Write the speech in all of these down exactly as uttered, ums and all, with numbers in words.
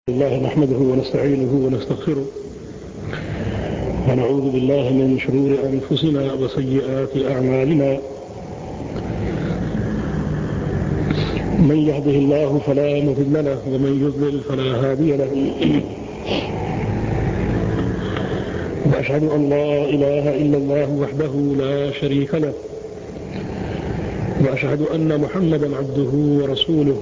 الله نحمده ونستعينه ونستغفره ونعوذ بالله من شرور أنفسنا وسيئات أعمالنا من يهده الله فلا مضل له ومن يضلل فلا هادي له وأشهد أن لا إله إلا الله وحده لا شريك له وأشهد أن محمدا عبده ورسوله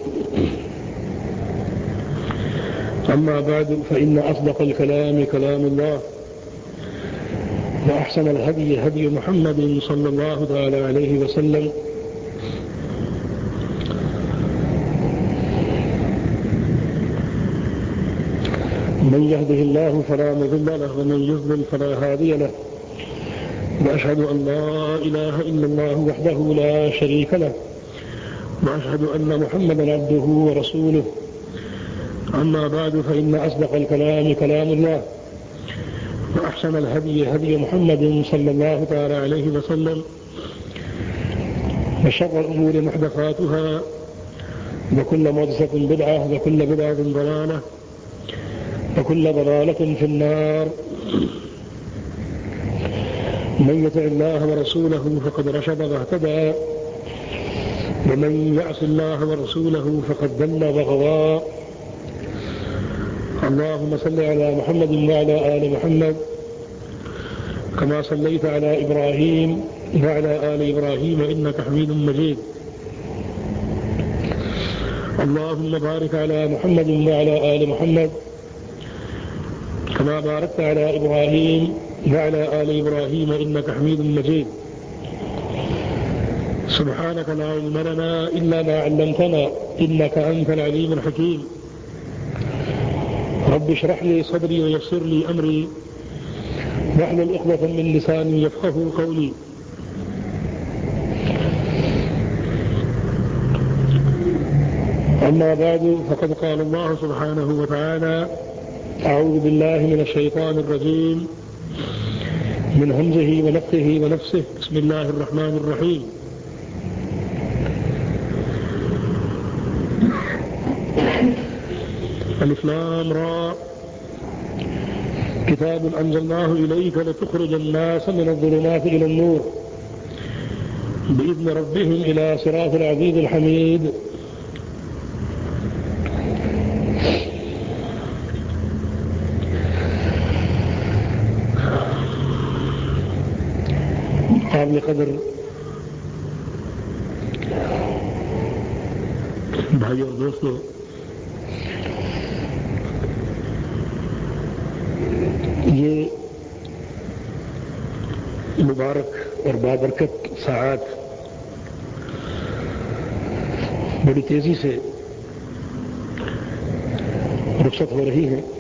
أما بعد فإن أصدق الكلام كلام الله وأحسن الهدي هدي محمد صلى الله تعالى عليه وسلم من يهده الله فلا مضل له ومن يضلل فلا هادي له وأشهد أن لا إله إلا الله وحده لا شريك له وأشهد أن محمدا عبده ورسوله أما بعد فإن أصدق الكلام كلام الله وأحسن الهدي هدي محمد صلى الله تعالى عليه وسلم وشر الأمور محدثاتها وكل محدثة بدعة وكل بدعة ضلالة وكل ضلالة في النار. من يطع الله ورسوله فقد رشد واهتدى ومن يعص الله ورسوله فقد ضل وغوى. اللهم صل على محمد وعلى آل محمد كما صليت على إبراهيم وعلى آل إبراهيم إنك حميد مجيد. اللهم بارك على محمد وعلى آل محمد كما باركت على إبراهيم وعلى آل إبراهيم إنك حميد مجيد. سبحانك لا علم لنا إلا ما علمتنا إنك أنت العليم الحكيم. رب اشرح لي صدري ويسر لي أمري واحلل عقدة من لساني يفقهوا قولي. أما بعد فقد قال الله سبحانه وتعالى: أعوذ بالله من الشيطان الرجيم من همزه ونفخه ونفسه. بسم الله الرحمن الرحيم. الف لام را كتاب أنزلناه إليك لتخرج الناس من الظلمات إلى النور بإذن ربهم إلى صراط العزيز الحميد. قابل قدر بھائی اور دوستو، یہ مبارک اور بابرکت ساعات بڑی تیزی سے رخصت ہو رہی ہیں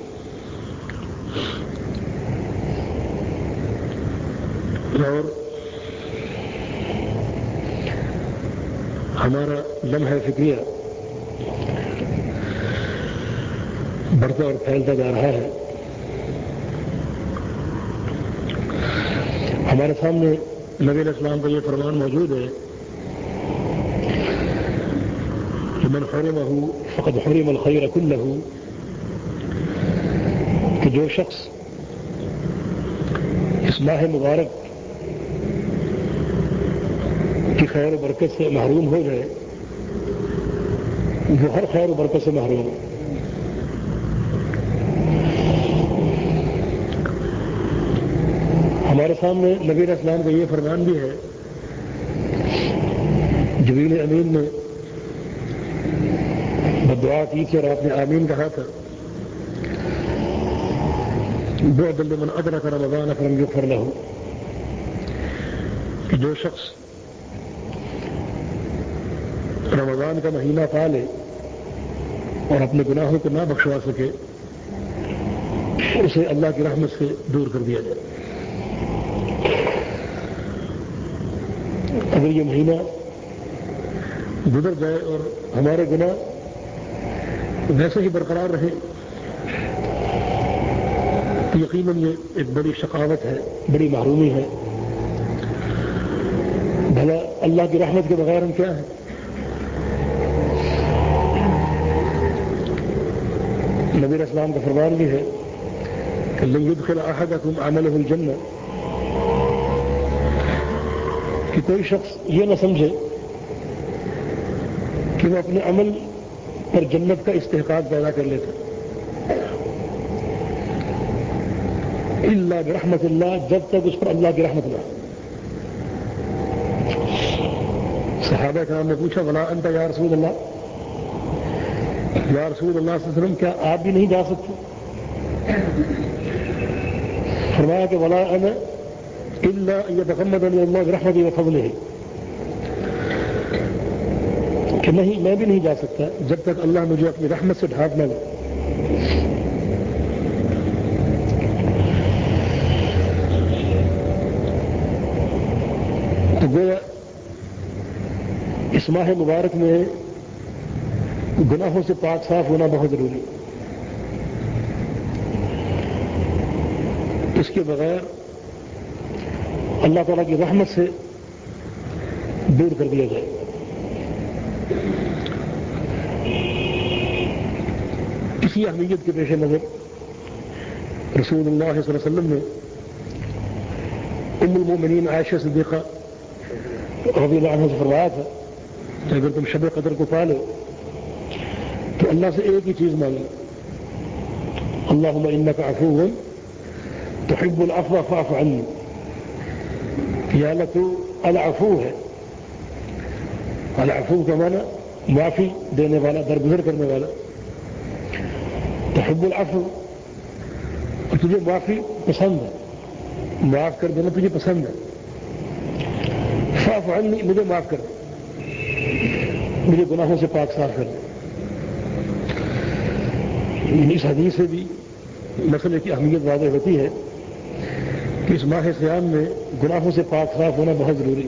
اور ہمارا لمحہ فکریہ بڑھتا اور پھیلتا جا رہا ہے. ہمارے سامنے نبی علیہ السلام کا یہ فرمان موجود ہے کہ من حرمہ فقد حرم الخیر کلہ، کہ جو شخص اس ماہ مبارک کی خیر و برکت سے محروم ہو جائے وہ ہر خیر و برکت سے محروم ہے. ہمارے سامنے نبی علیہ السلام کا یہ فرمان بھی ہے. جبریل امین نے دعا کی تھی اور آپ نے آمین کہا تھا: بعدا لمن ادرک رمضان فلم یغفر لہ، کہ جو شخص رمضان کا مہینہ پا لے اور اپنے گناہوں کو نہ بخشوا سکے اسے اللہ کی رحمت سے دور کر دیا جائے. اگر یہ مہینہ گزر جائے اور ہمارے گناہ ویسے ہی برقرار رہے تو یقیناً یہ ایک بڑی شقاوت ہے، بڑی محرومی ہے. بھلا اللہ کی رحمت کے بغیر ہم کیا ہیں؟ نبی علیہ السلام کا فرمان بھی ہے کہ لن يدخل احدکم عمله الجنہ، کہ کوئی شخص یہ نہ سمجھے کہ وہ اپنے عمل پر جنت کا استحقاق پیدا کر لیتا الا برحمت اللہ، جب تک اس پر اللہ کی رحمت نہ ہو۔ صحابہ کرام نے پوچھا ولا انت یا رسول اللہ، یا رسول اللہ صلی اللہ علیہ وسلم کیا آپ بھی نہیں جا سکتے؟ فرمایا کہ ولا انا الا ان يتغمدني الله برحمته وفضله، کہ نہیں میں بھی نہیں جا سکتا جب تک اللہ مجھے اپنی رحمت سے ڈھانپ نہ لے۔ تو گویا اس ماہ مبارک میں گناہوں سے پاک صاف ہونا بہت ضروری ہے۔ اس کے بغیر اللہ تعالیٰ کی رحمت سے دور کر دیا جائے۔ اسی اہمیت کے پیش نظر رسول اللہ صلی اللہ علیہ وسلم نے ام المؤمنین عائشہ صدیقہ رضی اللہ عنہا سے فرمایا تھا کہ اگر تم شب قدر کو پالو تو اللہ سے ایک ہی چیز مانگو، اللہم انک عفو تحب العفو فاعف عنی، یا اللہ تو العفو ہے، العفو کا معنی معافی دینے والا، درگزر کرنے والا، تحب العفو اور تجھے معافی پسند ہے، معاف کر دینا تجھے پسند ہے، فاعف عنی مجھے معاف کر دے، مجھے گناہوں سے پاک صاف کر دے۔ اس حدیث سے بھی مسئلے کی اہمیت واضح ہوتی ہے کہ اس ماہ صیام میں گناہوں سے پاک صاف ہونا بہت ضروری۔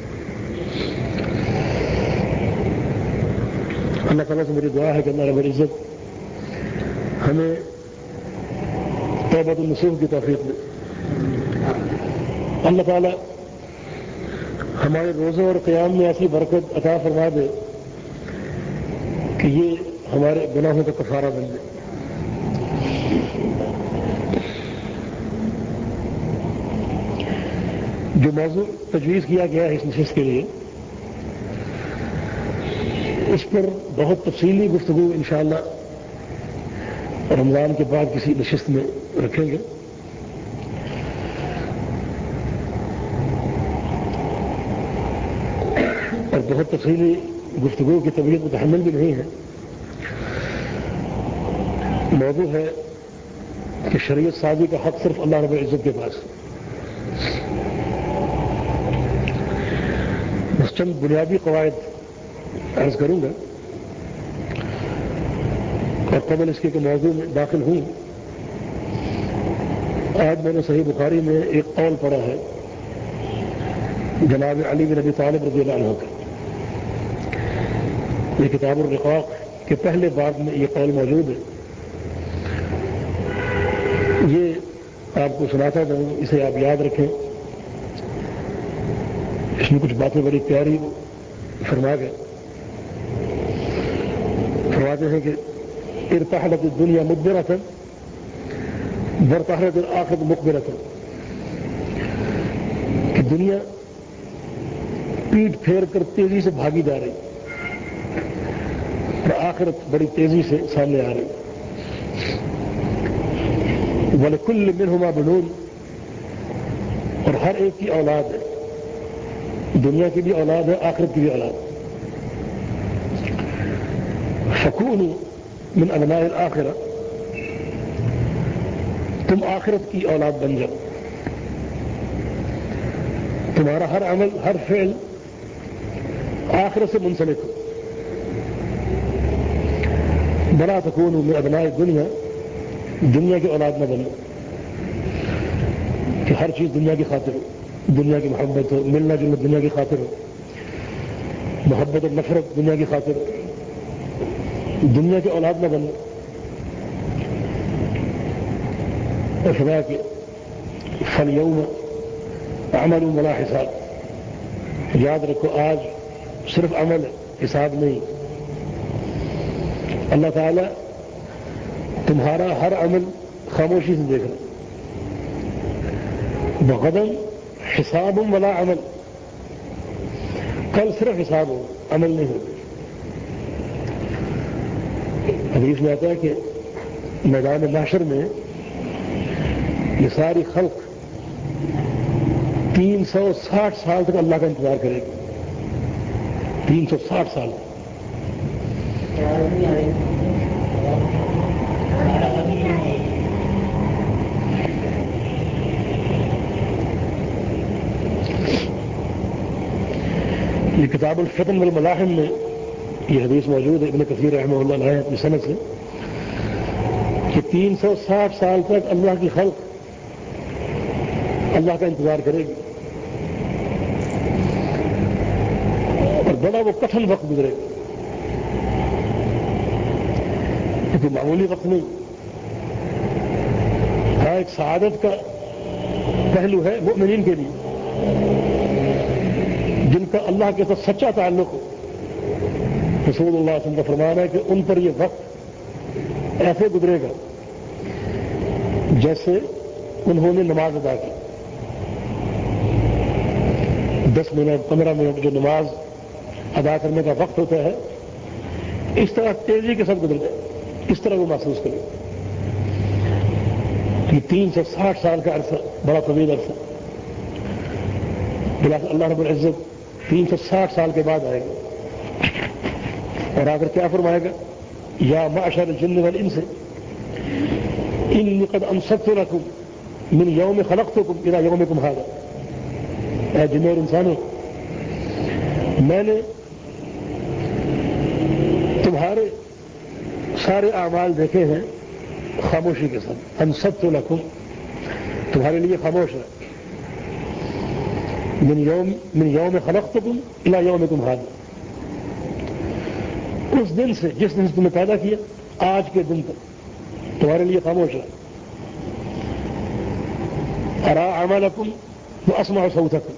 اللہ تعالیٰ سے میری دعا ہے کہ اللہ رب العزت ہمیں توبۃ النصوح کی توفیق دے۔ اللہ تعالیٰ ہمارے روزوں اور قیام میں ایسی برکت عطا فرما دے کہ یہ ہمارے گناہوں کا کفارہ بن جائے۔ جو موضوع تجویز کیا گیا ہے اس نشست کے لیے، اس پر بہت تفصیلی گفتگو انشاءاللہ رمضان کے بعد کسی نشست میں رکھیں گے۔ اور بہت تفصیلی گفتگو کی طبیعت متحمل بھی نہیں ہے۔ موضوع ہے کہ شریعت سازی کا حق صرف اللہ رب العزت کے پاس۔ بس چند بنیادی قواعد عرض کروں گا اور قبل اس کے کہ موضوع میں داخل ہوں، آج میں نے صحیح بخاری میں ایک قول پڑھا ہے جناب علی بن ابی طالب رضی اللہ عنہ کا۔ یہ کتاب الرقاق کے پہلے باب میں یہ قول موجود ہے۔ یہ آپ کو سناتا جاؤں، اسے آپ یاد رکھیں۔ اس میں کچھ باتیں بڑی پیاری فرما گئے۔ فرماتے ہیں کہ ارتحلت الدنیا مدبرۃ وارتحلت الآخرۃ مقبلۃ، کہ دنیا پیٹ پھیر کر تیزی سے بھاگی جا رہی اور آخرت بڑی تیزی سے سامنے آ رہی۔ وَلِكُلٍّ مِّنْهُمَا بَنُونَ، اور ہر ایک کی اولاد ہے، دنیا کی بھی اولاد ہے، آخرت کی بھی اولاد۔ فَكُونُوا مِنْ أَبْنَاءِ الْآخِرَةِ، تم آخرت کی اولاد بن جاؤ، تمہارا ہر عمل، ہر فعل آخرت سے منسلک ہو۔ بَلَا تَكُونُوا مِنْ أَبْنَاءِ الدُّنْيَا، دنیا کی اولاد نہ بنو کہ ہر چیز دنیا کی خاطر ہو، دنیا کی محبت ہو، ملنا جلنا دنیا کی خاطر ہو، محبت اور نفرت دنیا کی خاطر ہو، دنیا کی اولاد نہ بنو۔ اور فرمایا کہ فَالْيَوْمَ عَمَلٌ وَلَا حِسَابٌ، یاد رکھو آج صرف عمل ہے، حساب نہیں۔ اللہ تعالیٰ تمہارا ہر عمل خاموشی سے دیکھ رہا، بغدن حساب ولا عمل، کل صرف حساب ہو، عمل نہیں ہوگا۔ حدیث میں آتا ہے کہ میدان محشر میں یہ ساری خلق تین سو ساٹھ سال تک اللہ کا انتظار کرے گی، تین سو ساٹھ سال۔ یہ کتاب الفتن والملاحم میں یہ حدیث موجود ہے، ابن کثیر رحمہ اللہ علیہ اپنی سند سے، کہ تین سو ساٹھ سال تک اللہ کی خلق اللہ کا انتظار کرے گی، اور بڑا وہ کٹھن وقت گزرے گا، کیونکہ معمولی وقت نہیں۔ ہاں ایک سعادت کا پہلو ہے مؤمنین کے لیے، جن کا اللہ کے ساتھ سچا تعلق ہو۔ رسول اللہ صلی اللہ علیہ وسلم کا فرمان ہے کہ ان پر یہ وقت ایسے گزرے گا جیسے انہوں نے نماز ادا کی، دس منٹ پندرہ منٹ جو نماز ادا کرنے کا وقت ہوتا ہے، اس طرح تیزی کے ساتھ گزر جائے، اس طرح وہ محسوس کرے کہ تین سو ساٹھ سال کا عرصہ بڑا طویل عرصہ، بلا اللہ رب العزت تین سو ساٹھ سال کے بعد آئے گا اور آ کر کیا فرمائے گا؟ یا معشر الجن والانس انی قد انصت لکم من یوم خلقتکم الی یومکم ھذا، اے جن اور انسانوں، میں نے تمہارے سارے اعمال دیکھے ہیں خاموشی کے ساتھ، انصت لکم، تمہارے لیے خاموش ہے، من یوم من یوم خلقتکم الی یومکم ھذا، اس دن سے جس دن سے تمہیں پیدا کیا آج کے دن تک تمہارے لیے خاموش ہے۔ ارا اعمالکم واسمع صوتکم،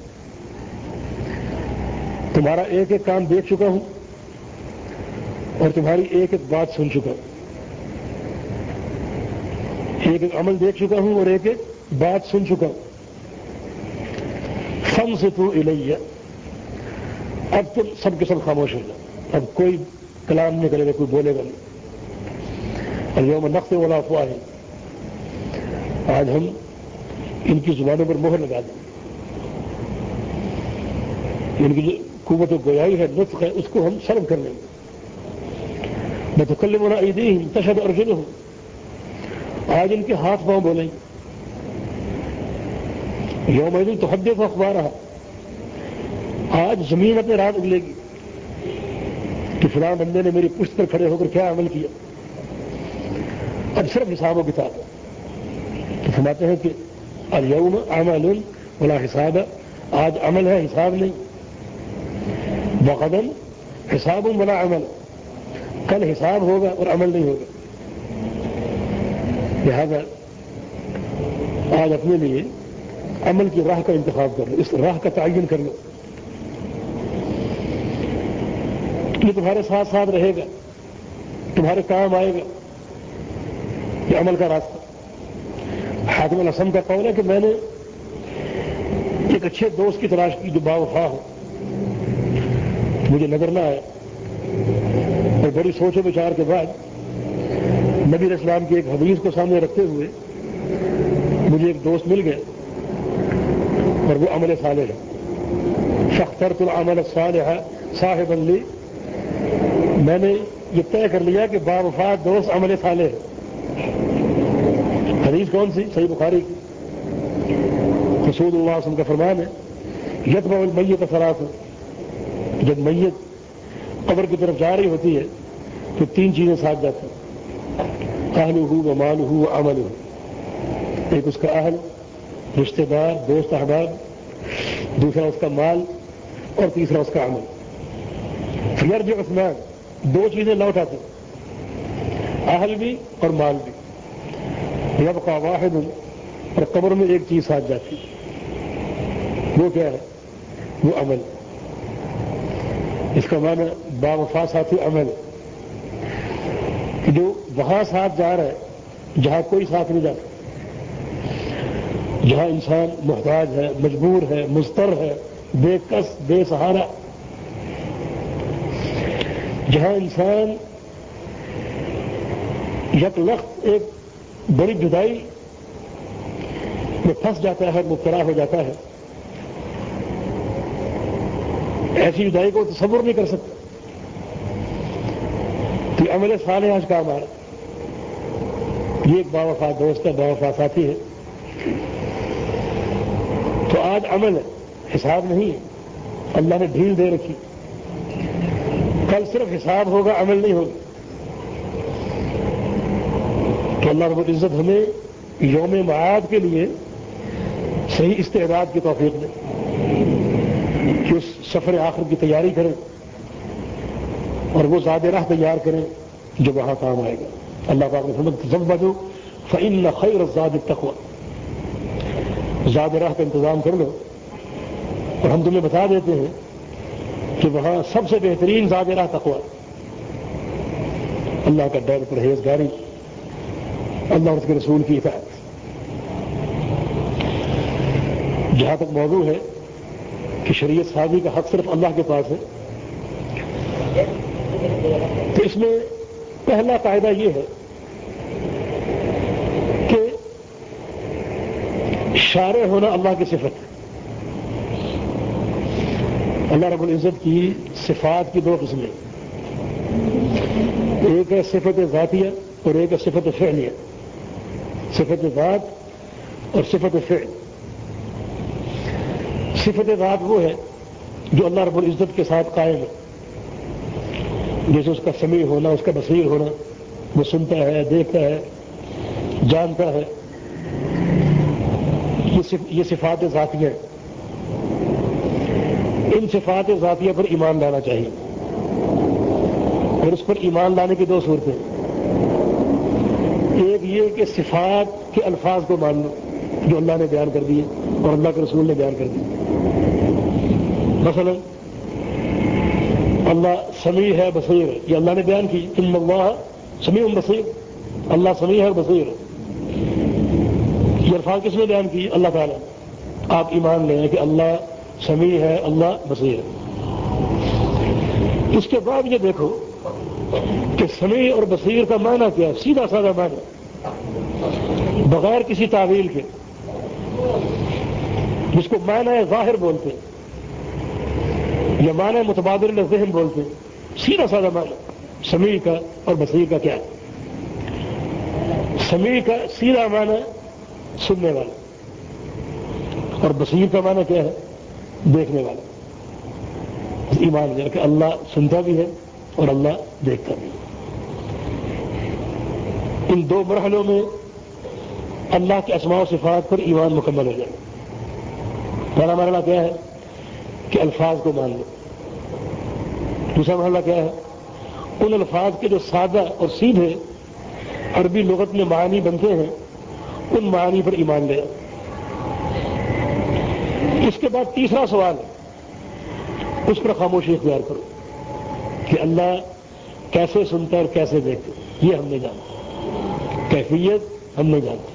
تمہارا ایک ایک کام دیکھ چکا ہوں اور تمہاری ایک ایک بات سن چکا ہوں، ایک ایک عمل دیکھ چکا ہوں اور ایک ایک بات سن چکا ہوں۔ فانصتوا الی، اب تم سب کے سب خاموش ہو جاؤ، اب کوئی کلام نہیں کرے گا، کوئی بولے گا نہیں۔ اليوم نختم علی افواہہم، آج ہم ان کی زبانوں پر مہر لگا دیں، ان کی جو قوت و گویائی ہے، نطق ہے، اس کو ہم سلب کر لیں گے۔ وتکلمنا ایدیہم تشہد ارجلہم، آج ان کے ہاتھ پاؤں بولیں گے۔ یومئذ تحدث اخبارہا، آج زمین اپنے راز اگلے گی کہ فلاں بندے نے میری پشت پر کھڑے ہو کر کیا عمل کیا۔ اب صرف حساب و کتاب، تو فرماتے ہیں کہ الیوم عمل ولا حساب، آج عمل ہے حساب نہیں، وغدن حساب ولا عمل، کل حساب ہوگا اور عمل نہیں ہوگا۔ لہذا آج اپنے لیے عمل کی راہ کا انتخاب کر لو، اس راہ کا تعین کر لو، یہ تمہارے ساتھ ساتھ رہے گا، تمہارے کام آئے گا، یہ عمل کا راستہ۔ حاتم الاسم کا قول ہے کہ میں نے ایک اچھے دوست کی تلاش کی جو باوفا ہو، مجھے نظر نہ آیا، اور بڑی سوچ و بچار کے بعد نبی علیہ السلام کی ایک حدیث کو سامنے رکھتے ہوئے مجھے ایک دوست مل گیا اور وہ عمل صالح ہے۔ فاخترت العمل الصالح صاحبا لی، میں نے یہ طے کر لیا کہ باوفات دوست عمل صالح ہے۔ حدیث کون سی؟ صحیح بخاری کی۔ رسول اللہ صلی اللہ علیہ وسلم کا فرمان ہے یتبع المیت ثلاث، جب میت قبر کی طرف جا رہی ہوتی ہے تو تین چیزیں ساتھ جاتی ہیں، اہلہ و مالہ و عملہ، ایک اس کا اہل، رشتہ دار، دوست احباب، دوسرا اس کا مال، اور تیسرا اس کا عمل۔ فیرجع اثنان، دو چیزیں لوٹ آتی ہیں، اہل بھی اور مال بھی۔ یبقى واحد، اور قبر میں ایک چیز ساتھ جاتی، وہ کیا ہے؟ وہ عمل۔ اس کا معنی باوفا ساتھی عمل، کہ جو وہاں ساتھ جا رہا ہے جہاں کوئی ساتھ نہیں جاتا، جہاں انسان محتاج ہے، مجبور ہے، مضطر ہے، بے کس بے سہارا، جہاں انسان یک لخت ایک بڑی جدائی میں پھنس جاتا ہے، مبتلا ہو جاتا ہے، ایسی جدائی کو تصور نہیں کر سکتا کہ عمل صالح آج کام آ رہا، یہ ایک باوفا دوست ہے، باوفا ساتھی ہے، تو آج عمل ہے، حساب نہیں ہے، اللہ نے ڈھیل دے رکھی، کل صرف حساب ہوگا، عمل نہیں ہوگا، تو اللہ رب العزت ہمیں یوم معاد کے لیے صحیح استعداد کی توفیق دے کہ اس سفر آخر کی تیاری کریں اور وہ زاد راہ تیار کریں جو وہاں کام آئے گا۔ اللہ پاک نے فرمایا تزودوا فإن خیر الزاد التقوی، زاد راہ کا انتظام کر لو، اور ہم تمہیں بتا دیتے ہیں کہ وہاں سب سے بہترین زاد راہ تقوی، اللہ کا ڈر، پرہیزگاری، اللہ اور اس کے رسول کی اطاعت۔ جہاں تک موضوع ہے کہ شریعت سازی کا حق صرف اللہ کے پاس ہے، تو اس میں پہلا قاعدہ یہ ہے کہ شارع ہونا اللہ کی صفت ہے۔ اللہ رب العزت کی صفات کی دو قسمیں، ایک ہے صفت ذاتیہ اور ایک ہے صفت فعلیہ، صفت ذات اور صفت فعل۔ صفت ذات وہ ہے جو اللہ رب العزت کے ساتھ قائم ہے، جیسے اس کا سمیع ہونا، اس کا بصیر ہونا، وہ سنتا ہے، دیکھتا ہے، جانتا ہے، یہ صفات ذاتیہ ہیں۔ ان صفات ذاتیہ پر ایمان لانا چاہیے، اور اس پر ایمان لانے کی دو صورتیں، ایک یہ کہ صفات کے الفاظ کو مان لو جو اللہ نے بیان کر دیے اور اللہ کے رسول نے بیان کر دیے۔ مثلا اللہ سمیع ہے، بصیر ہے، یہ اللہ نے بیان کی، ان اللہ سمیع بصیر، اللہ سمیع ہے اور بصیر ہے، یہ الفاظ کس نے بیان کی؟ اللہ تعالیٰ۔ آپ ایمان لیں کہ اللہ سمیع ہے، اللہ بصیر ہے۔ اس کے بعد یہ دیکھو کہ سمیع اور بصیر کا معنی کیا ہے، سیدھا سادہ معنی، بغیر کسی تعویل کے، جس کو معنی ظاہر بولتے ہیں یا معنی متبادر ذہن بولتے ہیں، سیدھا سادہ معنی سمیع کا اور بصیر کا کیا ہے؟ سمیع کا سیدھا معنی سننے والا، اور بصیر کا معنی کیا ہے؟ دیکھنے والا۔ ایمان لے کہ اللہ سنتا بھی ہے اور اللہ دیکھتا بھی ہے۔ ان دو مرحلوں میں اللہ کے اسماء و صفات پر ایمان مکمل ہو جائے۔ پہلا مرحلہ کیا ہے کہ الفاظ کو مان لو، دوسرا مرحلہ کیا ہے ان الفاظ کے جو سادہ اور سیدھے عربی لغت میں معنی بنتے ہیں ان معنی پر ایمان لے۔ اس کے بعد تیسرا سوال ہے، اس پر خاموشی اختیار کرو کہ اللہ کیسے سنتا ہے اور کیسے دیکھتا ہے، یہ ہم نہیں جانتے، کیفیت ہم نہیں جانتے۔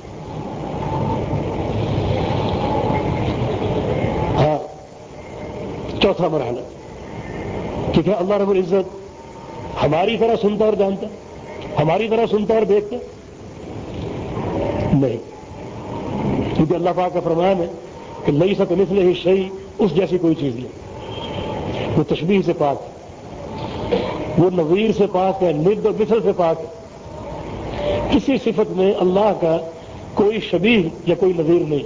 ہاں، چوتھا مرحلہ کہ کیا اللہ رب العزت ہماری طرح سنتا اور جانتا، ہماری طرح سنتا اور دیکھتا؟ نہیں، کیونکہ اللہ پاک کا فرمان ہے کہ لیس کمثلہ شیء، اس جیسی کوئی چیز نہیں، وہ تشبیہ سے پاک ہے، وہ نظیر سے پاک ہے، ند و مثل سے پاک ہے، کسی صفت میں اللہ کا کوئی شبیہ یا کوئی نظیر نہیں۔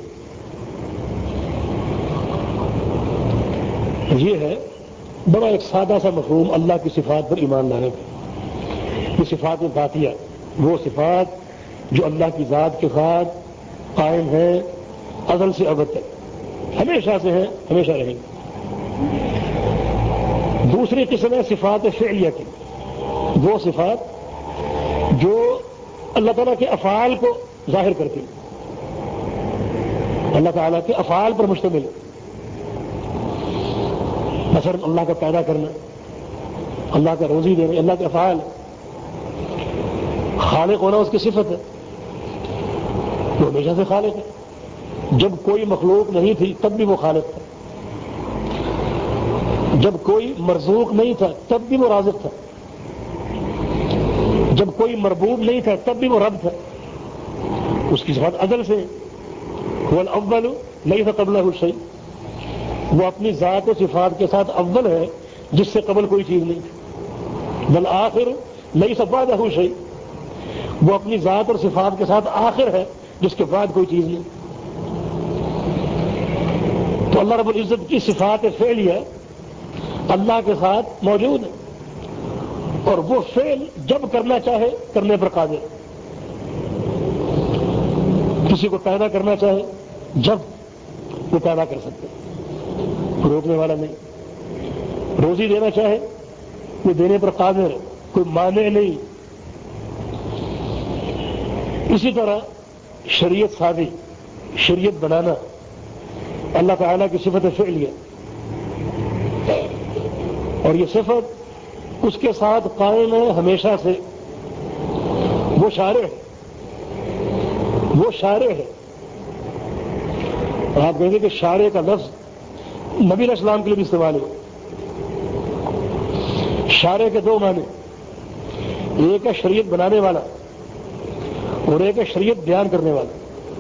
یہ ہے بڑا ایک سادہ سا مفہوم اللہ کی صفات پر ایمان لانے کا۔ یہ صفات ذاتیہ، وہ صفات جو اللہ کی ذات کے ساتھ قائم ہے ازل سے ابد تک، ہمیشہ سے ہیں، ہمیشہ رہیں گے۔ دوسری قسم ہے صفات فعلیہ کی، وہ صفات جو اللہ تعالیٰ کے افعال کو ظاہر کرتی ہیں، اللہ تعالیٰ کے افعال پر مشتمل ہے۔ مثلا اللہ کا پیدا کرنا، اللہ کا روزی دینا، اللہ کے افعال، خالق ہونا اس کی صفت ہے، وہ ہمیشہ سے خالق ہے. جب کوئی مخلوق نہیں تھی تب بھی وہ خالق تھا. جب کوئی مرزوق نہیں تھا تب بھی وہ رازق تھا. جب کوئی مربوب نہیں تھا تب بھی وہ رب تھا. اس کی صفات عدل سے هو الاول ليس قبله شيء. وہ اپنی ذات و صفات کے ساتھ اول ہے جس سے قبل کوئی چیز نہیں تھی. والآخر ليس بعده شيء. وہ اپنی ذات اور صفات کے ساتھ آخر ہے جس کے بعد کوئی چیز نہیں. تو اللہ رب العزت کی صفات فعلیہ اللہ کے ساتھ موجود ہے اور وہ فعل جب کرنا چاہے کرنے پر قادر. کسی کو پیدا کرنا چاہے جب وہ پیدا کر سکتے, روکنے والا نہیں. روزی دینا چاہے وہ دینے پر قادر ہے, کوئی مانع نہیں. اسی طرح شریعت سازی, شریعت بنانا اللہ تعالیٰ کی صفت فعلیہ, اور یہ صفت اس کے ساتھ قائم ہے ہمیشہ سے. وہ شارع ہے, وہ شارع ہے. اور آپ کہیں گے کہ شارع کا لفظ نبی علیہ السلام کے لیے بھی استعمال ہے. شارع کے دو معنی, ایک ہے شریعت بنانے والا اور ایک ہے شریعت بیان کرنے والا.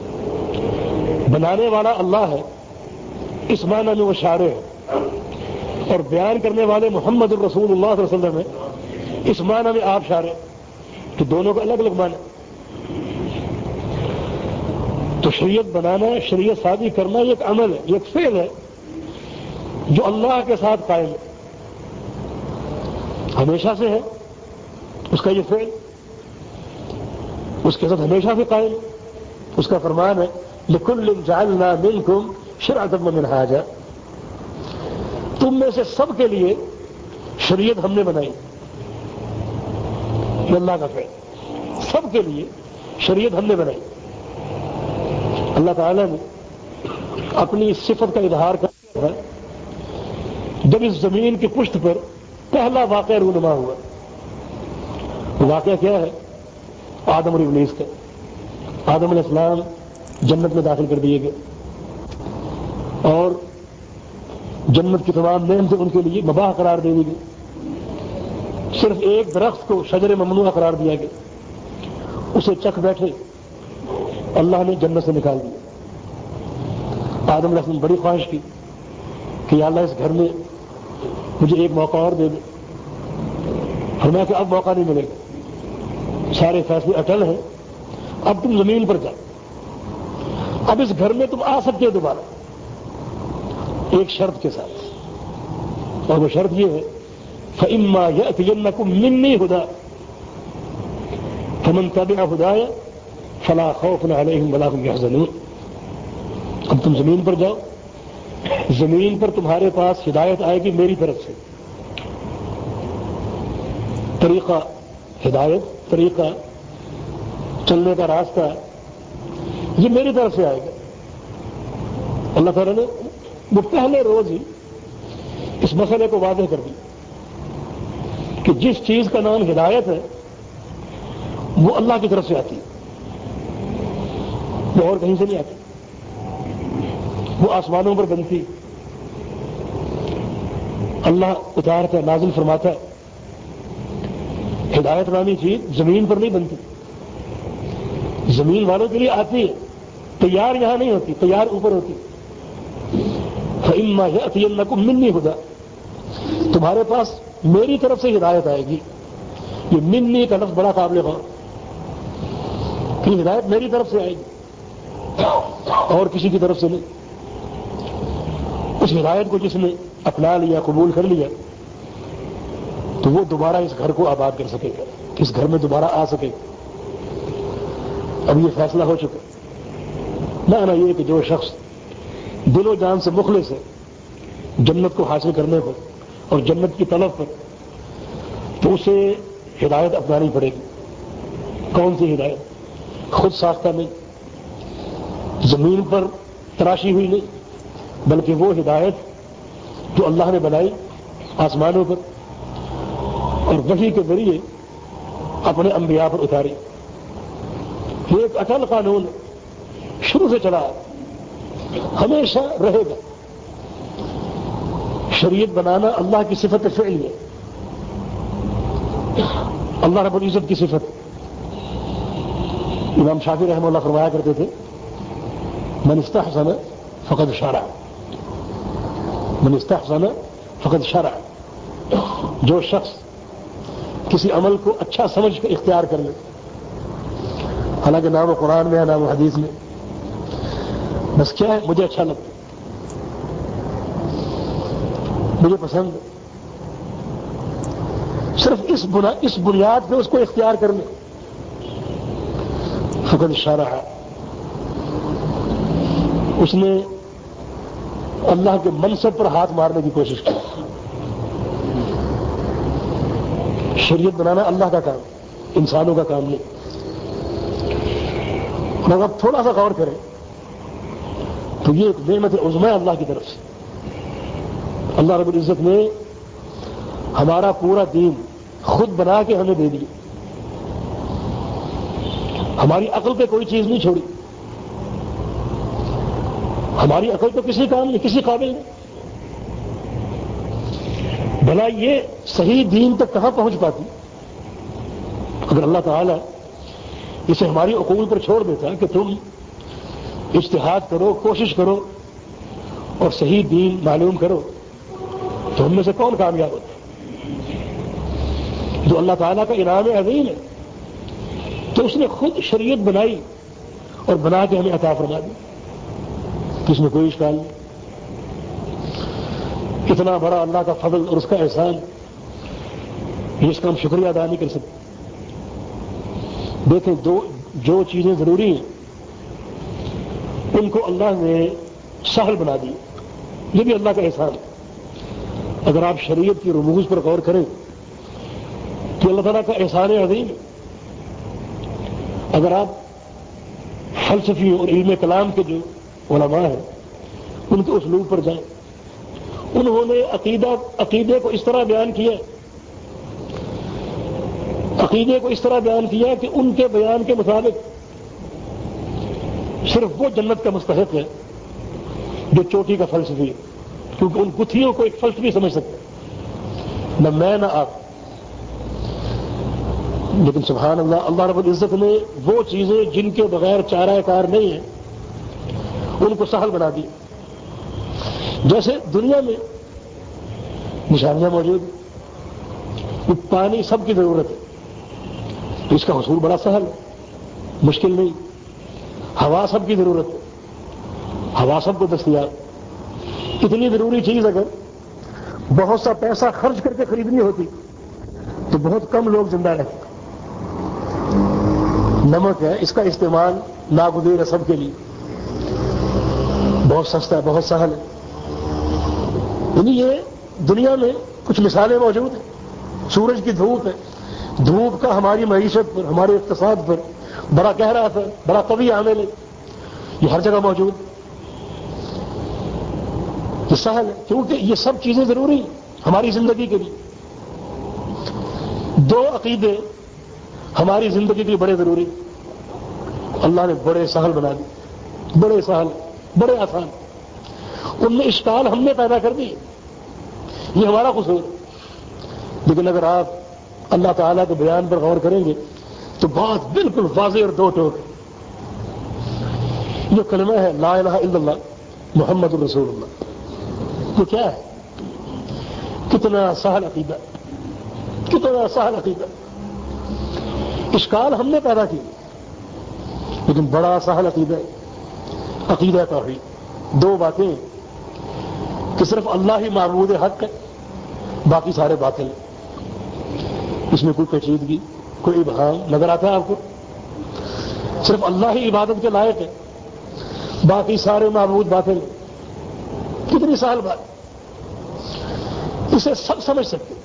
بنانے والا اللہ ہے, اس معنی میں وہ شارع ہے, اور بیان کرنے والے محمد الرسول اللہ صلی اللہ علیہ وسلم ہے, اس معنی میں آپ شارع. تو دونوں کا الگ الگ معنی. تو شریعت بنانا, شریعت سازی کرنا یہ ایک عمل ہے, یہ ایک فعل ہے جو اللہ کے ساتھ قائم ہے, ہمیشہ سے ہے. اس کا یہ فعل اس کے ساتھ ہمیشہ سے قائم ہے. اس کا فرمان ہے لِكُلٍّ جَعَلْنَا مِنْكُمْ شِرْعَةً وَمِنْهَاجًا. تم میں سے سب کے لیے شریعت ہم نے بنائی. یہ اللہ کا فعل, سب کے لیے شریعت ہم نے بنائی. اللہ تعالیٰ نے اپنی اس صفت کا اظہار کیا ہے جب اس زمین کی پشت پر پہلا واقعہ رونما ہوا. واقعہ کیا ہے؟ آدم اور ابلیس کا. آدم علیہ السلام جنت میں داخل کر دیے گئے اور جنت کی تمام نعمتیں ان کے لیے مباح قرار دے دی گئی. صرف ایک درخت کو شجر ممنوع قرار دیا گیا, اسے چکھ بیٹھے, اللہ نے جنت سے نکال دیا. آدم علیہ السلام بڑی خواہش کی کہ یا اللہ اس گھر میں مجھے ایک موقع اور دے دے. فرمایا کہ اب موقع نہیں ملے گا, سارے فیصلے اٹل ہیں, اب تم زمین پر جاؤ. اب اس گھر میں تم آ سکتے ہو دوبارہ, ایک شرط کے ساتھ, اور وہ شرط یہ ہے فَإِمَّا يَأْتِيَنَّكُم مِّنِّي هُدًى فَمَن تَبِعَ هُدَايَ فَلَا خَوْفٌ عَلَيْهِمْ وَلَا هُمْ يَحْزَنُونَ. اب تم زمین پر جاؤ, زمین پر تمہارے پاس ہدایت آئے گی میری طرف سے. طریقہ ہدایت, طریقہ چلنے کا راستہ یہ میری طرف سے آئے گا. اللہ تعالیٰ نے وہ پہلے روز ہی اس مسئلے کو واضح کر دیا کہ جس چیز کا نام ہدایت ہے وہ اللہ کی طرف سے آتی ہے, وہ اور کہیں سے نہیں آتی. وہ آسمانوں پر بنتی, اللہ اتارتا, نازل فرماتا. ہدایت نامی چیز زمین پر نہیں بنتی, زمین والوں کے لیے آتی ہے, تیار یہاں نہیں ہوتی, تیار اوپر ہوتی. فَإِمَّا يَأْتِيَنَّكُم مِّنِّي هُدًى, تمہارے پاس میری طرف سے ہدایت آئے گی. یہ منی کا لفظ بڑا قابل غور کہ ہدایت میری طرف سے آئے گی اور کسی کی طرف سے نہیں. اس ہدایت کو جس نے اپنا لیا, قبول کر لیا, تو وہ دوبارہ اس گھر کو آباد کر سکے گا, اس گھر میں دوبارہ آ سکے گا. اب یہ فیصلہ ہو چکا. نہ نہ یہ کہ جو شخص دل و جان سے مخلص ہے جنت کو حاصل کرنے پر اور جنت کی طلب پر, تو اسے ہدایت اپنانی پڑے گی. کون سی ہدایت؟ خود ساختہ نہیں, زمین پر تراشی ہوئی نہیں, بلکہ وہ ہدایت جو اللہ نے بنائی آسمانوں پر اور وحی کے ذریعے اپنے انبیاء پر اتاری. یہ ایک اٹل قانون ہے شروع سے چلا ہمیشہ رہے گا. شریعت بنانا اللہ کی صفت فعل ہے, اللہ رب العزت کی صفت. امام شافعی رحمہ اللہ فرمایا کرتے تھے من استحسن فقد شرع, من استحسن فقد شرع. جو شخص کسی عمل کو اچھا سمجھ کر اختیار کر لے, حالانکہ نام و قرآن میں ہے نام و حدیث میں, بس کیا ہے مجھے اچھا لگتا, مجھے پسند, صرف اس بنا اس بنیاد پہ اس کو اختیار کر لے, فقد شرع, اس نے اللہ کے منصب پر ہاتھ مارنے کی کوشش کی. شریعت بنانا اللہ کا کام, انسانوں کا کام نہیں. مگر اب تھوڑا سا غور کریں تو یہ ایک نعمت عظمی اللہ کی طرف سے. اللہ رب العزت نے ہمارا پورا دین خود بنا کے ہمیں دے دیا, ہماری عقل پہ کوئی چیز نہیں چھوڑی. ہماری عقل تو کسی کام نہیں, کسی قابل نہیں. بھلا یہ صحیح دین تک کہاں پہنچ پاتی اگر اللہ تعالیٰ اسے ہماری عقول پر چھوڑ دیتا کہ تم اجتہاد کرو, کوشش کرو اور صحیح دین معلوم کرو, تو ہم میں سے کون کامیاب ہوتا ہے؟ جو اللہ تعالیٰ کا انعام عظیم ہے تو اس نے خود شریعت بنائی اور بنا کے ہمیں عطا فرما دی, اس میں کوئی اشکال نہیں. اتنا بڑا اللہ کا فضل اور اس کا احسان, اس کا ہم شکریہ ادا نہیں کر سکتے. دیکھیں دو جو چیزیں ضروری ہیں ان کو اللہ نے سہل بنا دی, یہ بھی اللہ کا احسان ہے. اگر آپ شریعت کی رموز پر غور کریں تو اللہ تعالیٰ کا احسان عظیم ہے. اگر آپ فلسفی اور علم کلام کے جو علماء ہیں ان کے اسلوب پر جائیں, انہوں نے عقیدہ عقیدے کو اس طرح بیان کیا عقیدے کو اس طرح بیان کیا کہ ان کے بیان کے مطابق صرف وہ جنت کا مستحق ہے جو چوٹی کا فلسفی ہے, کیونکہ ان گتھیوں کو ایک فلسفی سمجھ سکتے, نہ میں نہ آپ. لیکن سبحان اللہ, اللہ رب العزت نے وہ چیزیں جن کے بغیر چارہ کار نہیں ہیں ان کو سہل بنا دی. جیسے دنیا میں نشانیاں موجود ہیں, پانی سب کی ضرورت ہے, اس کا حصول بڑا سہل ہے, مشکل نہیں. ہوا سب کی ضرورت ہے, ہوا سب کو دستیاب. اتنی ضروری چیز اگر بہت سا پیسہ خرچ کر کے خریدنی ہوتی تو بہت کم لوگ زندہ رہتے. نمک ہے, اس کا استعمال ناگزیر ہے سب کے لیے, بہت سستا ہے, بہت سہل ہے. یعنی یہ دنیا میں کچھ مثالیں موجود ہیں. سورج کی دھوپ ہے, دھوپ کا ہماری معیشت پر, ہمارے اقتصاد پر بڑا گہرا اثر, بڑا قوی عامل ہے. یہ ہر جگہ موجود, یہ سہل ہے کیونکہ یہ سب چیزیں ضروری ہیں ہماری زندگی کے لیے. دو عقیدے ہماری زندگی کے لیے بڑے ضروری, اللہ نے بڑے سہل بنا دی, بڑے سہل, بڑے آسان. ان میں اشکال ہم نے پیدا کر دی, یہ ہمارا قصور. لیکن اگر آپ اللہ تعالیٰ کے بیان پر غور کریں گے تو بات بالکل واضح اور دو ٹوک. یہ کلمہ ہے لا الہ الا اللہ محمد الرسول اللہ, یہ کیا ہے؟ کتنا سہل عقیدہ, کتنا سہل عقیدہ. اشکال ہم نے پیدا کی لیکن بڑا سہل عقیدہ ہے. عقیدہ توحید, دو باتیں کہ صرف اللہ ہی معبود حق ہے, باقی سارے باطل ہیں. اس میں کوئی پیچیدگی, کوئی ابہام نظر آتا ہے آپ کو؟ صرف اللہ ہی عبادت کے لائق ہے, باقی سارے معبود باطل ہیں. کتنی سہل بات, اسے سب سمجھ سکتے,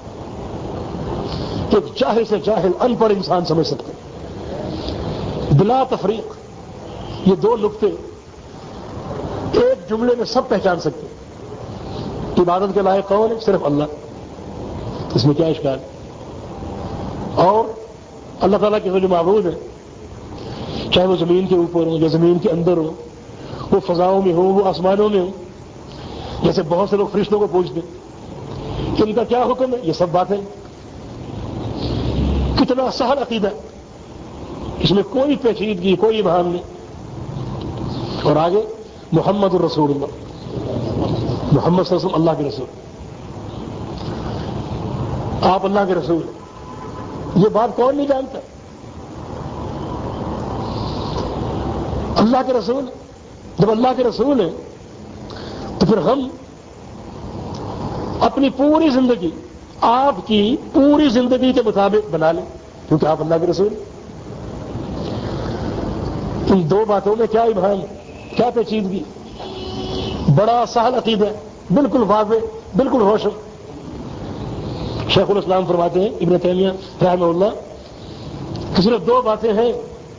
ایک جاہل سے جاہل ان پڑھ انسان سمجھ سکتے بلا تفریق. یہ دو نقطے ایک جملے میں سب پہچان سکتے. عبادت کے لائق کون ہے؟ صرف اللہ, اس میں کیا اشکال. اور اللہ تعالیٰ کے جو معبود ہے چاہے وہ زمین کے اوپر ہو یا زمین کے اندر ہو، وہ فضاؤں میں ہو، وہ آسمانوں میں ہو. جیسے بہت سے لوگ فرشتوں کو پوچھتے کہ ان کا کیا حکم ہے، یہ سب باتیں کتنا سہل عقیدہ، اس میں کوئی پیچیدگی، کوئی ابہام نہیں. اور آگے محمد الرسول اللہ، محمد صلی اللہ علیہ وسلم اللہ کے رسول، آپ اللہ کے رسول. یہ بات کون نہیں جانتا؟ اللہ کے رسول. جب اللہ کے رسول ہیں تو پھر ہم اپنی پوری زندگی آپ کی پوری زندگی کے مطابق بنا لیں، کیونکہ آپ اللہ کے رسول. ان دو باتوں میں کیا ابہام، کیا پیچیدگی؟ بڑا سہل عقیدہ، بالکل واضح، بالکل روشن. شیخ الاسلام فرماتے ہیں ابن تیمیہ رحمہ اللہ کہ صرف دو باتیں ہیں،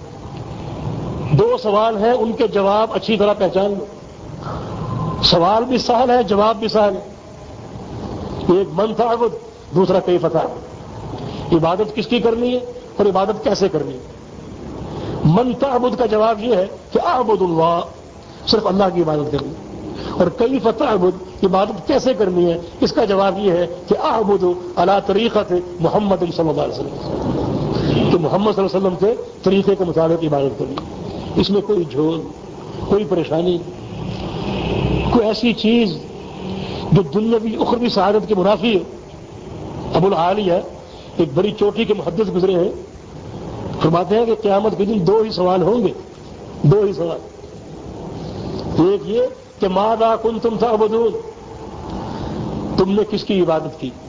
دو سوال ہیں، ان کے جواب اچھی طرح پہچان لو. سوال بھی سہل ہے، جواب بھی سہل ہے. ایک من تعبد، دوسرا کیف تعبد. عبادت کس کی کرنی ہے اور عبادت کیسے کرنی ہے؟ من تعبد کا جواب یہ ہے کہ اعبد اللہ، صرف اللہ کی عبادت کرنی. اور کیف تعبد، عبادت کیسے کرنی ہے، اس کا جواب یہ ہے کہ اعبد علی طریقت محمد صلی اللہ علیہ وسلم، کہ محمد صلی اللہ علیہ وسلم کے طریقے کے مطابق عبادت کرنی. اس میں کوئی جھول، کوئی پریشانی، کوئی ایسی چیز جو دنیاوی اخروی سعادت کے منافی ہے. ابو العالیہ ایک بڑی چوٹی کے محدث گزرے ہیں، فرماتے ہیں کہ قیامت کے دن دو ہی سوال ہوں گے، دو ہی سوال. ایک یہ کہ ماذا کنتم تعبدون، تم نے کس کی عبادت کی؟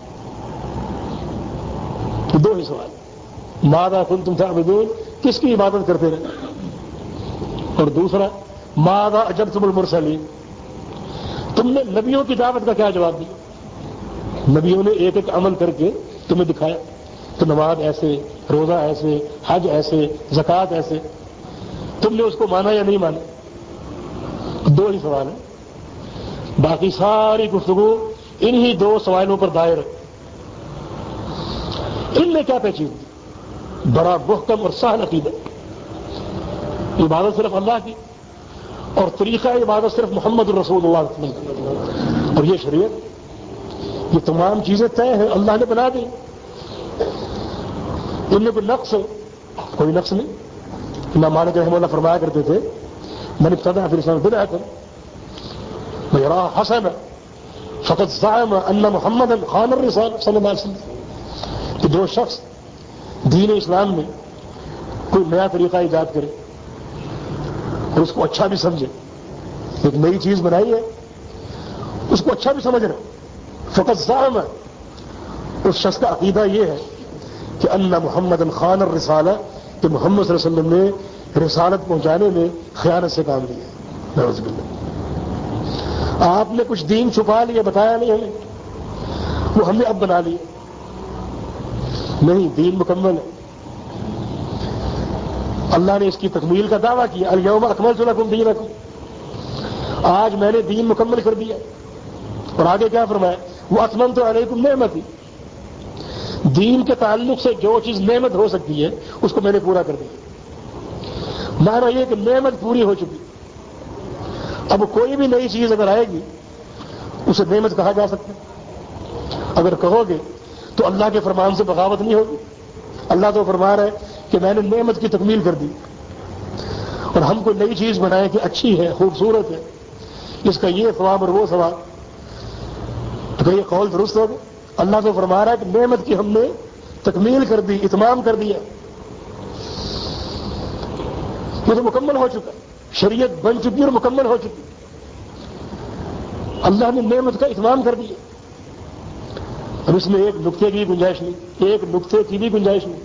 دو ہی سوال. ماذا کنتم تعبدون، کس کی عبادت کرتے رہے. اور دوسرا ماذا اجبتم المرسلین، تم نے نبیوں کی دعوت کا کیا جواب دیا؟ نبیوں نے ایک ایک عمل کر کے تمہیں دکھایا تو نماز ایسے، روزہ ایسے، حج ایسے، زکوٰۃ ایسے، تم نے اس کو مانا یا نہیں مانا؟ دو ہی سوال ہیں. باقی ساری گفتگو انہی دو سوالوں پر دائر ہے. ان میں کیا پیچیدگی؟ بڑا محکم اور سہل عقیدہ. عبادت صرف اللہ کی اور طریقہ عبادت صرف محمد الرسول اللہ صلی اللہ علیہ وسلم. اور یہ شریعت، یہ تمام چیزیں طے ہیں، اللہ نے بنا دی. ان میں کوئی نقص ہے؟ کوئی نقص نہیں. امام مالک رحمہ اللہ فرمایا کرتے تھے من ابتدع فی الاسلام بدعۃ ویراها حسنہ فقد زعم ان محمدا خان الرسالہ صلی اللہ علیہ وسلم. کہ جو شخص دین اسلام میں کوئی نیا طریقہ ایجاد کرے اور اس کو اچھا بھی سمجھے، ایک نئی چیز بنائی ہے اس کو اچھا بھی سمجھ رہے، فقط زعم، اس شخص کا عقیدہ یہ ہے کہ ان محمد خان الرسالہ، کہ محمد صلی اللہ علیہ وسلم نے رسالت پہنچانے میں خیانت سے کام لیا. نعوذ باللہ. آپ نے کچھ دین چھپا لیا، بتایا نہیں ہمیں، وہ ہم نے اب بنا لیا. نہیں، دین مکمل ہے. اللہ نے اس کی تکمیل کا دعویٰ کیا، الیوم اکملت لکم دینکم، آج میں نے دین مکمل کر دیا. اور آگے کیا فرمایا؟ واتممت علیکم نعمتی، دین کے تعلق سے جو چیز نعمت ہو سکتی ہے اس کو میں نے پورا کر دیا. معنی یہ کہ نعمت پوری ہو چکی. اب کوئی بھی نئی چیز اگر آئے گی اسے نعمت کہا جا سکتا ہے. اگر کہو گے تو اللہ کے فرمان سے بغاوت نہیں ہوگی. اللہ تو فرما رہا ہے کہ میں نے نعمت کی تکمیل کر دی، اور ہم کو نئی چیز بنائے کہ اچھی ہے، خوبصورت ہے، اس کا یہ ثواب اور وہ ثواب، تو کہ یہ قول درست ہوگا؟ اللہ تو فرما رہا ہے کہ نعمت کی ہم نے تکمیل کر دی، اتمام کر دیا، یہ تو مکمل ہو چکا، شریعت بن چکی اور مکمل ہو چکی. اللہ نے نعمت کا اتمام کر دیا. اب اس میں ایک نقطے کی گنجائش نہیں، ایک نقطے کی بھی گنجائش نہیں.